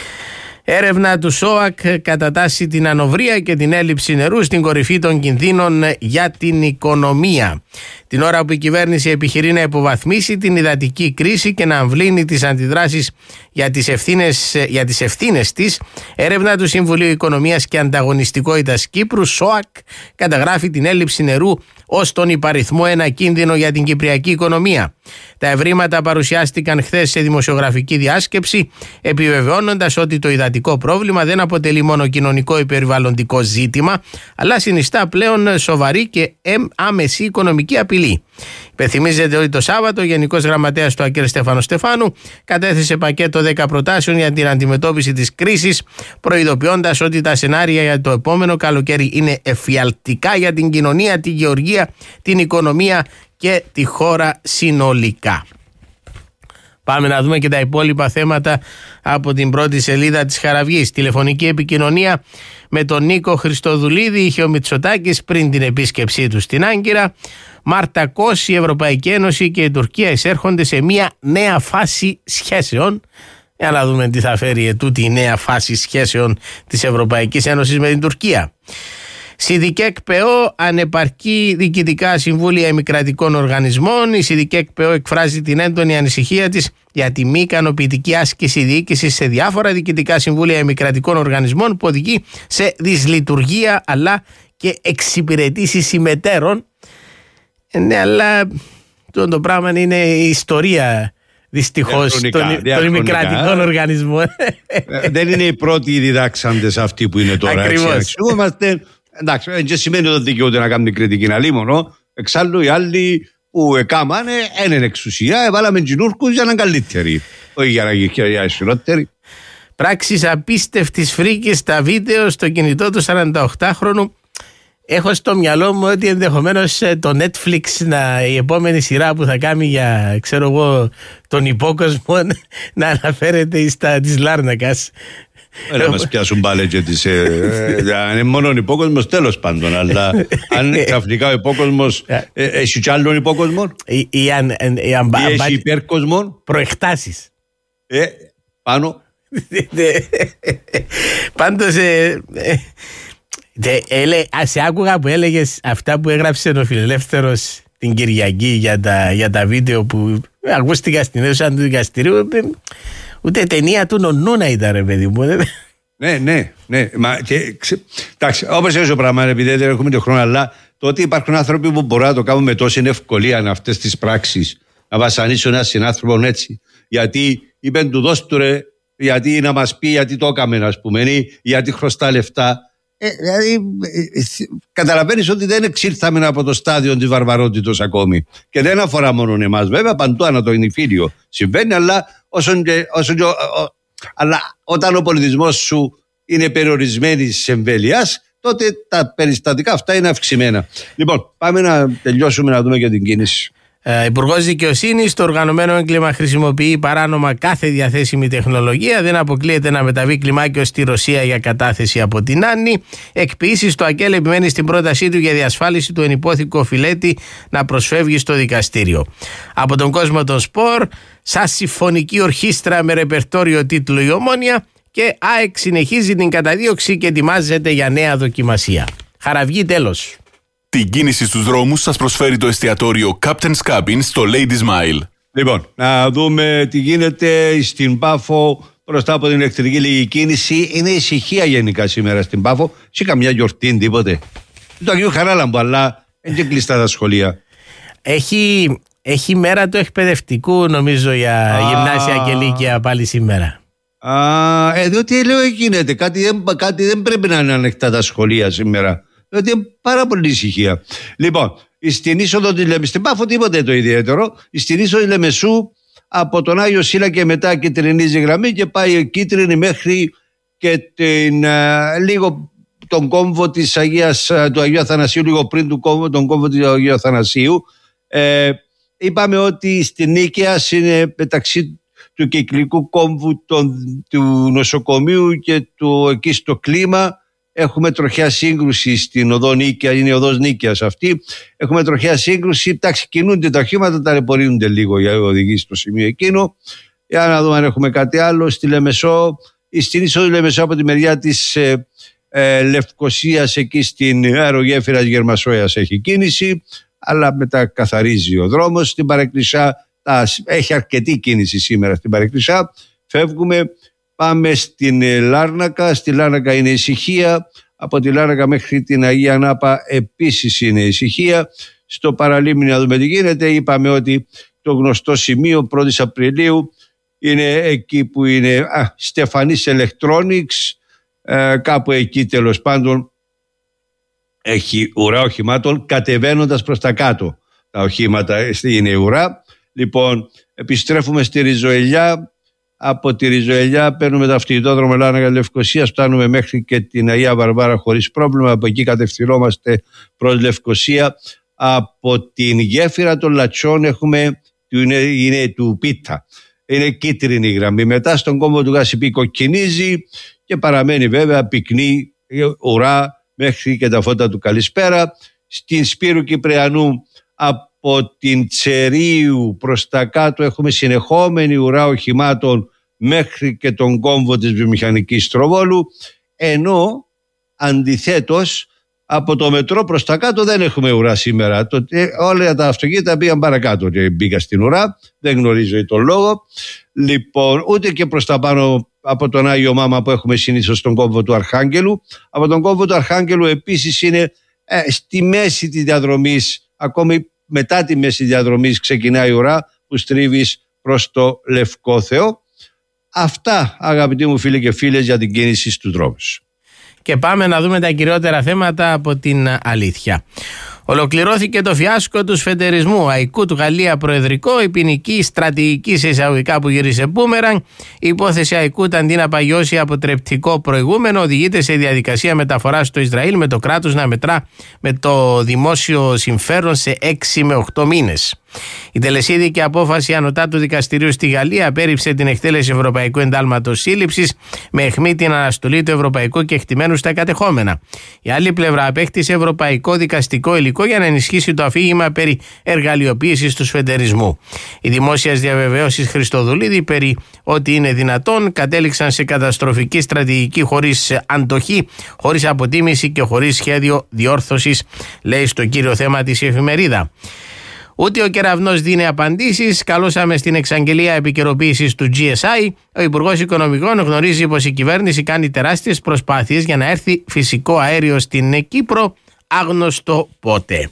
Έρευνα του ΣΟΑΚ κατατάσσει την ανοβρία και την έλλειψη νερού στην κορυφή των κινδύνων για την οικονομία. Την ώρα που η κυβέρνηση επιχειρεί να υποβαθμίσει την υδατική κρίση και να αμβλύνει τις αντιδράσεις για τις ευθύνες, για τις ευθύνες της, έρευνα του Συμβουλίου Οικονομίας και Ανταγωνιστικότητας Κύπρου, ΣΟΑΚ, καταγράφει την έλλειψη νερού ως τον υπαριθμό ένα κίνδυνο για την κυπριακή οικονομία. Τα ευρήματα παρουσιάστηκαν χθες σε δημοσιογραφική διάσκεψη, επιβεβαιώνοντας ότι το υδατικό πρόβλημα δεν αποτελεί μόνο κοινωνικό ή περιβαλλοντικό ζήτημα, αλλά συνιστά πλέον σοβαρή και άμεση οικονομική απειλή. Υπενθυμίζεται ότι το Σάββατο ο Γενικός Γραμματέας του ΑΚΕΡ Στέφανος Στεφάνου κατέθεσε πακέτο δέκα προτάσεων για την αντιμετώπιση της κρίσης, προειδοποιώντας ότι τα σενάρια για το επόμενο καλοκαίρι είναι εφιαλτικά για την κοινωνία, τη γεωργία, την οικονομία και τη χώρα συνολικά. Πάμε να δούμε και τα υπόλοιπα θέματα από την πρώτη σελίδα της Χαραυγής. Τηλεφωνική επικοινωνία με τον Νίκο Χριστοδουλίδη είχε ο Μητσοτάκης πριν την επίσκεψή του στην Άγκυρα. Μαρτακώς η Ευρωπαϊκή Ένωση και η Τουρκία εισέρχονται σε μια νέα φάση σχέσεων. Για να δούμε τι θα φέρει ετούτη η νέα φάση σχέσεων της Ευρωπαϊκής Ένωσης με την Τουρκία. ΣΥΔΙΚΕΚ ΠΕΟ, ανεπαρκή διοικητικά συμβούλια ημικρατικών οργανισμών. Η ΣΥΔΙΚΕΚ ΠΕΟ εκφράζει την έντονη ανησυχία της για τη μη ικανοποιητική άσκηση διοίκησης σε διάφορα διοικητικά συμβούλια ημικρατικών οργανισμών που οδηγεί σε δυσλειτουργία αλλά και εξυπηρετήσεις συμμετέρων. Ε, ναι, αλλά το, το πράγμα είναι η ιστορία δυστυχώς των ημικρατικών οργανισμών.
Δεν είναι οι πρώτοι διδάξαντες αυτοί που είναι τώρα.
Ακριβώς.
Εντάξει, δεν σημαίνει ότι δικαιούται να κάνουν κριτική αλίμονο. Εξάλλου οι άλλοι που έκαναν έναν εξουσία, έβαλαμε τζινούρκους για να είναι καλύτεροι. Όχι για να γίνει ισχυρότεροι.
Πράξεις απίστευτης φρίκης στα βίντεο στο κινητό του σαρανταοκτάχρονου. Έχω στο μυαλό μου ότι ενδεχομένως το Netflix, να, η επόμενη σειρά που θα κάνει για, ξέρω εγώ, τον υπόκοσμο, να αναφέρεται στα της Λάρνακας.
Να μας πιάσουν πάλι και τις... Αν είναι μόνο ο υπόκοσμος, τέλος πάντων. Αλλά αν ξαφνικά ο υπόκοσμος έχει κι άλλον υπόκοσμο ή έχει υπέρκοσμο,
προεκτάσεις
πάνω.
Πάντως σε άκουγα που έλεγες αυτά που έγραψε ο Φιλελεύθερος την Κυριακή για τα, για τα βίντεο που ακούστηκα στην αίθουσα του δικαστηρίου. Ούτε ταινία του Νονούνα ήταν, ρε παιδί μου.
Ναι, ναι, ναι. Μα, και, ξε, εντάξει, όπως έτσι το πράγμα, επειδή δεν έχουμε τον χρόνο, αλλά το ότι υπάρχουν άνθρωποι που μπορούν να το κάνουν με τόση ευκολία αυτές τις πράξεις, να βασανίσουν έναν συνάνθρωπο έτσι. Γιατί είπεν του δώσ' του ρε, γιατί να μας πει γιατί το έκαμε, ας πούμε, ή γιατί χρωστά λεφτά. Ε, δηλαδή, ε, ε, καταλαβαίνεις ότι δεν εξήλθαμε από το στάδιο της βαρβαρότητος ακόμη. Και δεν αφορά μόνο εμάς, βέβαια, παντού ανά το ημιφύριο συμβαίνει, αλλά, όσον και, όσον και, ο, ο, αλλά όταν ο πολιτισμός σου είναι περιορισμένης εμβέλειας, τότε τα περιστατικά αυτά είναι αυξημένα. Λοιπόν, πάμε να τελειώσουμε να δούμε και την κίνηση.
Ε, Υπουργός Δικαιοσύνης, το οργανωμένο έγκλημα χρησιμοποιεί παράνομα κάθε διαθέσιμη τεχνολογία. Δεν αποκλείεται να μεταβεί κλιμάκιο στη Ρωσία για κατάθεση από την Άννη. Εκποίησης, το ΑΚΕΛ επιμένει στην πρότασή του για διασφάλιση του ενυπόθηκου οφειλέτη να προσφεύγει στο δικαστήριο. Από τον κόσμο των σπορ, σαν συμφωνική ορχήστρα με ρεπερτόριο τίτλο η Ομόνια, και ΑΕΚ συνεχίζει την καταδίωξη και ετοιμάζεται για νέα δοκιμασία. Χαραυγή, τέλος.
Την κίνηση στους δρόμους σας προσφέρει το εστιατόριο Captain's Cabin στο Lady Smile.
Λοιπόν, να δούμε τι γίνεται στην Πάφο μπροστά από την ηλεκτρική λίγη κίνηση. Είναι ησυχία γενικά σήμερα στην Πάφο. Σε καμιά γιορτή, τίποτε. Το Αγίου Χαράλαμπου, αλλά δεν είναι κλειστά τα σχολεία.
Έχει, έχει μέρα του εκπαιδευτικού, νομίζω, για Α, γυμνάσια και λύκεια πάλι σήμερα.
Α, ε, διότι λέω γίνεται. Κάτι δεν, κάτι δεν πρέπει να είναι ανοιχτά τα σχολεία σήμερα. Διότι είναι πάρα πολύ ησυχία. Λοιπόν, στην είσοδο τη Λεμεσού, στην Πάφο τίποτε το ιδιαίτερο. Στην είσοδο τη Λεμεσού από τον Άγιο Σύλλα και μετά κυτρινίζει γραμμή και πάει κίτρινη μέχρι και την, α, λίγο τον κόμβο της Αγίας, του Αγίου Αθανασίου, λίγο πριν του κόμβο, τον κόμβο του Αγίου Αθανασίου. Ε, είπαμε ότι στην Νίκαια είναι μεταξύ του κυκλικού κόμβου των, του νοσοκομείου και του, εκεί στο κλίμα. Έχουμε τροχιά σύγκρουση στην οδό Νίκαια, είναι η οδός Νίκαιας αυτή. Έχουμε τροχιά σύγκρουση, εντάξει, κινούνται τα οχήματα, ταλαιπωρούνται λίγο για οδηγεί στο σημείο εκείνο. Για να δούμε αν έχουμε κάτι άλλο. Στη Λεμεσό, στην είσοδο Λεμεσό από τη μεριά της ε, ε, Λευκοσίας, εκεί στην αερογέφυρας Γερμασόιας έχει κίνηση, αλλά μετά καθαρίζει ο δρόμος. Στην Παρεκκλησιά έχει αρκετή κίνηση σήμερα στην Παρεκκλησιά. Φεύγουμε, πάμε στην Λάρνακα. Στη Λάρνακα είναι ησυχία. Από τη Λάρνακα μέχρι την Αγία Νάπα επίσης είναι ησυχία. Στο Παραλίμνη να δούμε τι γίνεται. Είπαμε ότι το γνωστό σημείο πρώτης Απριλίου είναι εκεί που είναι α, Στεφανής Electronics, ε, κάπου εκεί τέλος πάντων έχει ουρά οχημάτων κατεβαίνοντας προς τα κάτω. Τα οχήματα είναι ουρά. Λοιπόν, επιστρέφουμε στη Ριζοελιά. Από τη Ριζοελιά παίρνουμε το αυτοκινητόδρομο Λάρνακα Λευκοσίας, φτάνουμε μέχρι και την Αγία Βαρβάρα χωρίς πρόβλημα. Από εκεί κατευθυνόμαστε προς Λευκοσία. Από την γέφυρα των Λατσών έχουμε, είναι, είναι του Πίτα. Είναι κίτρινη η γραμμή. Μετά στον κόμβο του Γασιπί κοκκινίζει και παραμένει βέβαια πυκνή ουρά μέχρι και τα φώτα του Καλησπέρα. Στην Σπύρου Κυπριανού από την Τσερίου προς τα κάτω έχουμε συνεχόμενη ουρά οχημάτων μέχρι και τον κόμβο της Βιομηχανικής Στροβόλου, ενώ αντιθέτως από το μετρό προς τα κάτω δεν έχουμε ουρά σήμερα. Το, όλα τα αυτοκίνητα πήγαν παρακάτω και μπήκα στην ουρά, δεν γνωρίζω τον λόγο. Λοιπόν, ούτε και προς τα πάνω από τον Άγιο Μάμα που έχουμε συνήθως στον κόμβο του Αρχάγγελου. Από τον κόμβο του Αρχάγγελου επίσης είναι ε, στη μέση της διαδρομής, ακόμη μετά τη μέση διαδρομής ξεκινάει η ουρά που στρίβεις προς το Λευκό Θεό. Αυτά, αγαπητοί μου φίλοι και φίλες, για την κίνηση στους δρόμους.
Και πάμε να δούμε τα κυριότερα θέματα από την αλήθεια. Ολοκληρώθηκε το φιάσκο του σφετερισμού. Αϊκού του Γαλλία προεδρικό, η ποινική στρατηγική σε εισαγωγικά που γύρισε μπούμερανγκ. Η υπόθεση Αϊκού αντί να παγιώσει αποτρεπτικό προηγούμενο, οδηγείται σε διαδικασία μεταφοράς στο Ισραήλ, με το κράτος να μετρά με το δημόσιο συμφέρον σε έξι με οκτώ μήνες. Η τελεσίδικη απόφαση Ανωτάτου Δικαστηρίου στη Γαλλία απέρριψε την εκτέλεση Ευρωπαϊκού Εντάλματος Σύλληψης με αιχμή την αναστολή του ευρωπαϊκού κεκτημένου στα κατεχόμενα. Η άλλη πλευρά απέκτησε ευρωπαϊκό δικαστικό υλικό για να ενισχύσει το αφήγημα περί εργαλειοποίησης του σφεντερισμού. Οι δημόσιες διαβεβαιώσεις Χριστοδουλίδη περί ότι είναι δυνατόν κατέληξαν σε καταστροφική στρατηγική χωρίς αντοχή, χωρίς αποτίμηση και χωρίς σχέδιο διόρθωσης, λέει στο κύριο θέμα της η εφημερίδα. Ούτε ο κεραυνός δίνει απαντήσεις. Καλώσαμε στην εξαγγελία επικαιροποίησης του τζι ες άι. Ο Υπουργός Οικονομικών γνωρίζει πως η κυβέρνηση κάνει τεράστιες προσπάθειες για να έρθει φυσικό αέριο στην Κύπρο, άγνωστο πότε.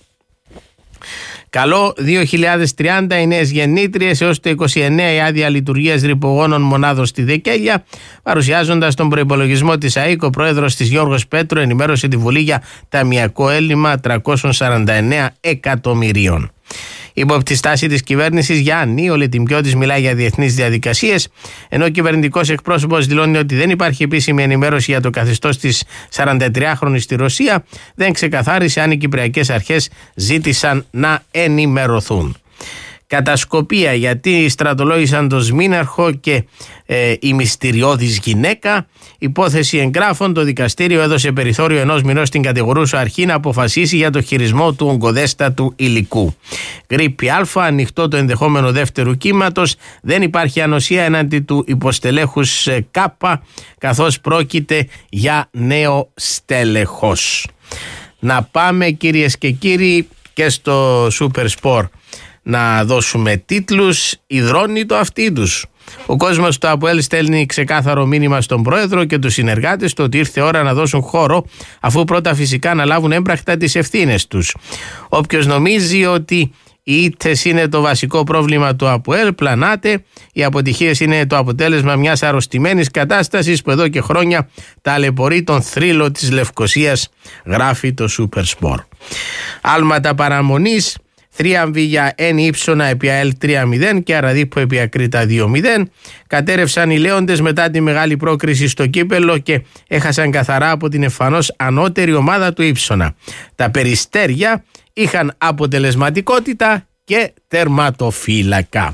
Καλό δύο χιλιάδες τριάντα οι νέες γεννήτριες, έως το είκοσι εννέα η άδεια λειτουργίας ρηπογόνων μονάδων στη Δεκέλια. Παρουσιάζοντας τον προϋπολογισμό της ΑΕΚ, ο πρόεδρος της Γιώργος Πέτρου ενημέρωσε τη Βουλή για ταμιακό έλλειμμα τριακόσια σαράντα εννέα εκατομμυρίων. Υπό τη στάση της κυβέρνησης Γιάννη, ο Λετιμπιώτης μιλάει για διεθνείς διαδικασίες, ενώ ο κυβερνητικός εκπρόσωπος δηλώνει ότι δεν υπάρχει επίσημη ενημέρωση για το καθεστώς της σαραντατριάχρονης στη Ρωσία, δεν ξεκαθάρισε αν οι κυπριακές αρχές ζήτησαν να ενημερωθούν. Κατασκοπία γιατί στρατολόγησαν τον Σμήναρχο και ε, η μυστηριώδης γυναίκα. Υπόθεση εγγράφων, το δικαστήριο έδωσε περιθώριο ενός μηνός στην κατηγορούσα αρχή να αποφασίσει για το χειρισμό του ογκοδέστατου υλικού. Γρήπη Α, ανοιχτό το ενδεχόμενο δεύτερου κύματος, δεν υπάρχει ανοσία έναντι του υποστελέχους Κ, καθώς πρόκειται για νέο στέλεχος. Να πάμε κυρίες και κύριοι και στο Super Sport να δώσουμε τίτλους. Υδρώνει το αυτί τους. Ο κόσμος του ΑΠΟΕΛ στέλνει ξεκάθαρο μήνυμα στον πρόεδρο και τους συνεργάτες του ότι ήρθε ώρα να δώσουν χώρο, αφού πρώτα φυσικά να λάβουν έμπρακτα τις ευθύνες τους. Όποιος νομίζει ότι οι ήττες είναι το βασικό πρόβλημα του ΑΠΟΕΛ πλανάται. Οι αποτυχίες είναι το αποτέλεσμα μιας αρρωστημένης κατάστασης που εδώ και χρόνια ταλαιπωρεί τον θρύλο της Λευκοσίας, γράφει το Super Sport. Άλματα παραμονής. Θρίαμβοι για Εν Ήψονα επί ΑΕΛ τρία μηδέν και Αραδίππο επί Ακρίτα δύο μηδέν. Κατέρευσαν οι Λέοντες μετά τη μεγάλη πρόκριση στο κύπελο και έχασαν καθαρά από την εμφανώς ανώτερη ομάδα του Ήψονα. Τα Περιστέρια είχαν αποτελεσματικότητα και τερματοφύλακα.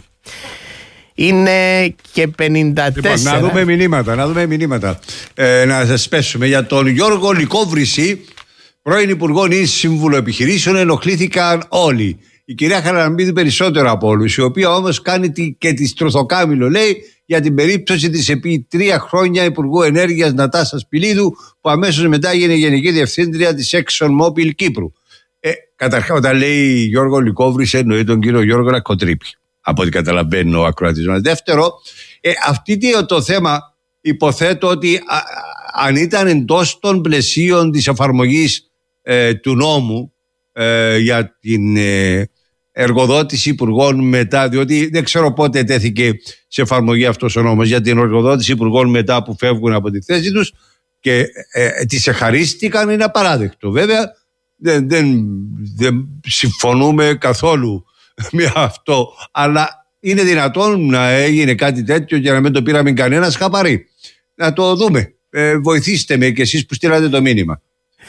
Είναι και πενήντα τέσσερα.
Λοιπόν, να δούμε μηνύματα, να δούμε μηνύματα. Ε, να σας πέσουμε για τον Γιώργο Λικόβρηση, πρώην Υπουργό ή Σύμβουλο Επιχειρήσεων. Ενοχλήθηκαν όλοι. Η κυρία Χαραλαμπίδη περισσότερο από όλους, η οποία όμως κάνει και τη στροθοκάμιλο, λέει, για την περίπτωση της επί τρία χρόνια Υπουργού Ενέργειας Νατάσα Σπηλίδου, που αμέσως μετά έγινε Γενική Διευθύντρια της ExxonMobil Κύπρου. Ε, καταρχάς, όταν λέει Γιώργο Λικόβρηση, εννοεί τον κύριο Γιώργο Λακοτρίπη, από ό,τι καταλαβαίνω ο ακροατής μας. Δεύτερο, ε, αυτή το θέμα υποθέτω ότι α, αν ήταν εντός των πλαισίων της εφαρμογής ε, του νόμου ε, για την ε, εργοδότηση υπουργών μετά, διότι δεν ξέρω πότε τέθηκε σε εφαρμογή αυτός ο νόμος, για την εργοδότηση υπουργών μετά που φεύγουν από τη θέση τους και ε, τις εχαρίστηκαν, είναι απαράδεκτο. Βέβαια δεν, δεν, δεν συμφωνούμε καθόλου με αυτό, αλλά είναι δυνατόν να έγινε κάτι τέτοιο και να μην το πήραμε κανένας χαπαρί. Να το δούμε. Ε, βοηθήστε με και εσείς που στείλατε το μήνυμα.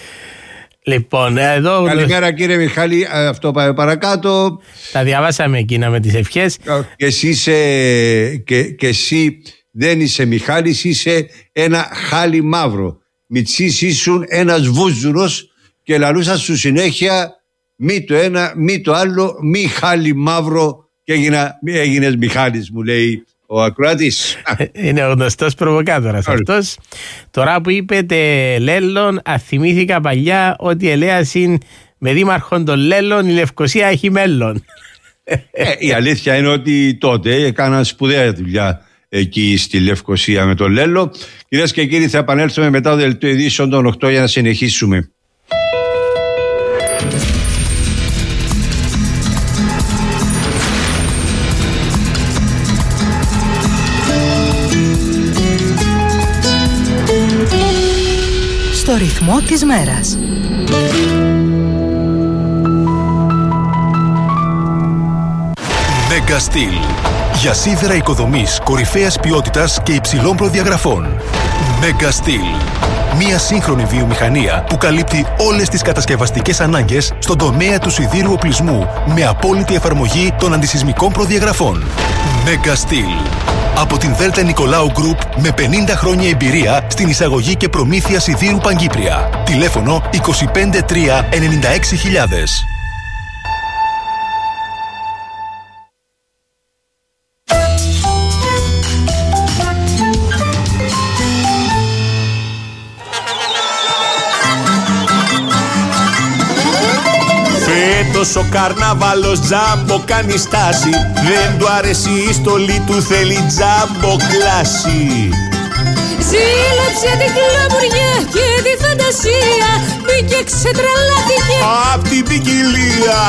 Λοιπόν, εδώ...
Καλημέρα κύριε Μιχάλη, αυτό πάει παρακάτω.
Τα διαβάσαμε εκείνα με τις ευχές.
Και εσύ, είσαι, και, και εσύ δεν είσαι Μιχάλης, είσαι ένα χάλι μαύρο. Μητσής ήσουν ένας βούζουρος και λαλούσα σου συνέχεια μη το ένα, μη το άλλο, μη χάλι μαύρο και έγινα, έγινες Μιχάλης, μου λέει ο ακροατής.
Είναι ο γνωστός προβοκάτορας αυτός. Τώρα που είπετε Λέλλον, αθυμήθηκα παλιά ότι ελέασιν με δήμαρχον των Λέλλον η Λευκοσία έχει μέλλον.
Ε, η αλήθεια είναι ότι τότε έκαναν σπουδαία δουλειά εκεί στη Λευκοσία με τον Λέλλο. Κυρίες και κύριοι, θα επανέλθουμε μετά το δελτίο ειδήσεων των οκτώ για να συνεχίσουμε.
Στο ρυθμό της μέρας.
Μεγαστήλ. Για σίδερα οικοδομής κορυφαίας ποιότητας και υψηλών προδιαγραφών. Μεγαστήλ. Μία σύγχρονη βιομηχανία που καλύπτει όλες τις κατασκευαστικές ανάγκες στον τομέα του σιδήρου οπλισμού με απόλυτη εφαρμογή των αντισυσμικών προδιαγραφών. Μεγαστήλ. Από την Δέλτα Νικολάου Γκρουπ με πενήντα χρόνια εμπειρία στην εισαγωγή και προμήθεια σιδήρου Παγκύπρια. Τηλέφωνο είκοσι πέντε τρία ενενήντα έξι χιλιάδες.
Φέτος ο καρναβάλος τζάμπο κάνει στάση. Δεν του αρέσει η στολή του, θέλει τζάμπο κλάση.
Ζήλεψε την κλαμουριά και τη φαντασία, μπήκε ξετρελάθηκε
απ' την ποικιλία.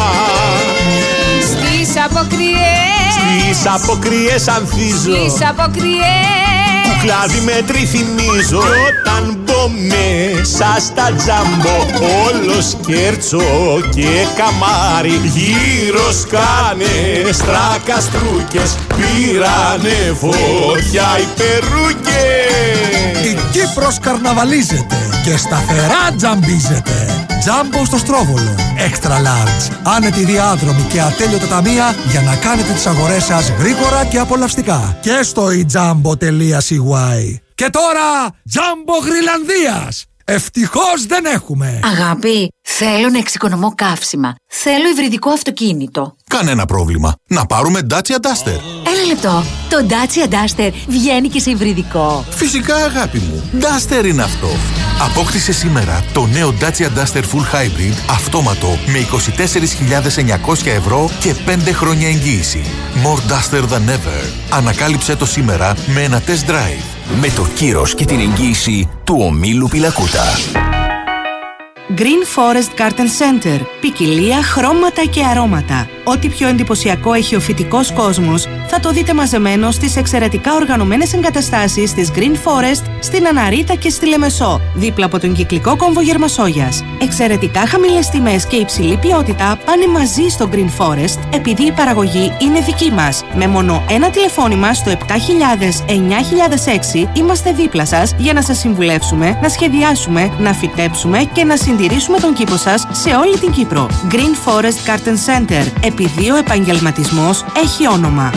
Στις αποκριές,
στις αποκριές ανθίζω,
στις αποκριές,
κουκλάδι με τριθυμίζω. Κι όταν μπω μέσα στα τζάμπο, όλο σκέρτσο και καμάρι, γύρω σκάνε στρακαστρούκες, πήρανε φωτιά οι περούκες.
Η Κύπρος καρναβαλίζεται και σταθερά τζαμπίζεται. Τζάμπο στο Στρόβολο. Extra large. Άνετοι διάδρομοι και ατέλειωτα ταμεία για να κάνετε τις αγορές σας γρήγορα και απολαυστικά. Και στο ιτζάμπο τελεία σι γουάι. Και τώρα, Τζάμπο Γρυλανδίας. Ευτυχώς δεν έχουμε.
Αγάπη, θέλω να εξοικονομώ καύσιμα. Θέλω υβριδικό αυτοκίνητο.
Κανένα πρόβλημα. Να πάρουμε Dacia Duster.
Ένα λεπτό. Το Dacia Duster βγαίνει και σε υβριδικό.
Φυσικά, αγάπη μου. Duster είναι αυτό. Απόκτησε σήμερα το νέο Dacia Duster Full Hybrid αυτόματο με είκοσι τέσσερις χιλιάδες εννιακόσια ευρώ και πέντε χρόνια εγγύηση. More Duster than ever. Ανακάλυψε το σήμερα με ένα test drive.
Με το κύρος και την εγγύηση του ομίλου Πιλακούτα.
Green Forest Garden Center. Ποικιλία, χρώματα και αρώματα. Ό,τι πιο εντυπωσιακό έχει ο φυτικός κόσμος θα το δείτε μαζεμένο στις εξαιρετικά οργανωμένες εγκαταστάσεις της Green Forest στην Αναρίτα και στη Λεμεσό, δίπλα από τον κυκλικό κόμβο Γερμασόγιας. Εξαιρετικά χαμηλές τιμές και υψηλή ποιότητα πάνε μαζί στο Green Forest, επειδή η παραγωγή είναι δική μας. Με μόνο ένα τηλεφώνημα στο επτά χιλιάδες εννιά χιλιάδες έξι είμαστε δίπλα σας για να σας συμβουλεύσουμε, να σχεδιάσουμε, να φυτέψουμε και να συντηρήσουμε τον κήπο σας σε όλη την Κύπρο. Green Forest Garden Center, επειδή ο επαγγελματισμός έχει όνομα.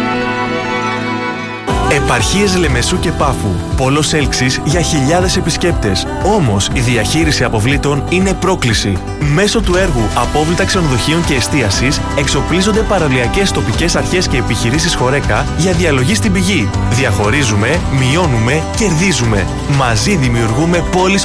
Επαρχίες Λεμεσού και Πάφου. Πόλος έλξης για χιλιάδες επισκέπτες. Όμως η διαχείριση αποβλήτων είναι πρόκληση. Μέσω του έργου Απόβλητα Ξενοδοχείων και Εστίασης εξοπλίζονται παραλιακές τοπικές αρχές και επιχειρήσεις Χορέκα για διαλογή στην πηγή. Διαχωρίζουμε, μειώνουμε, κερδίζουμε. Μαζί δημιουργούμε πόλεις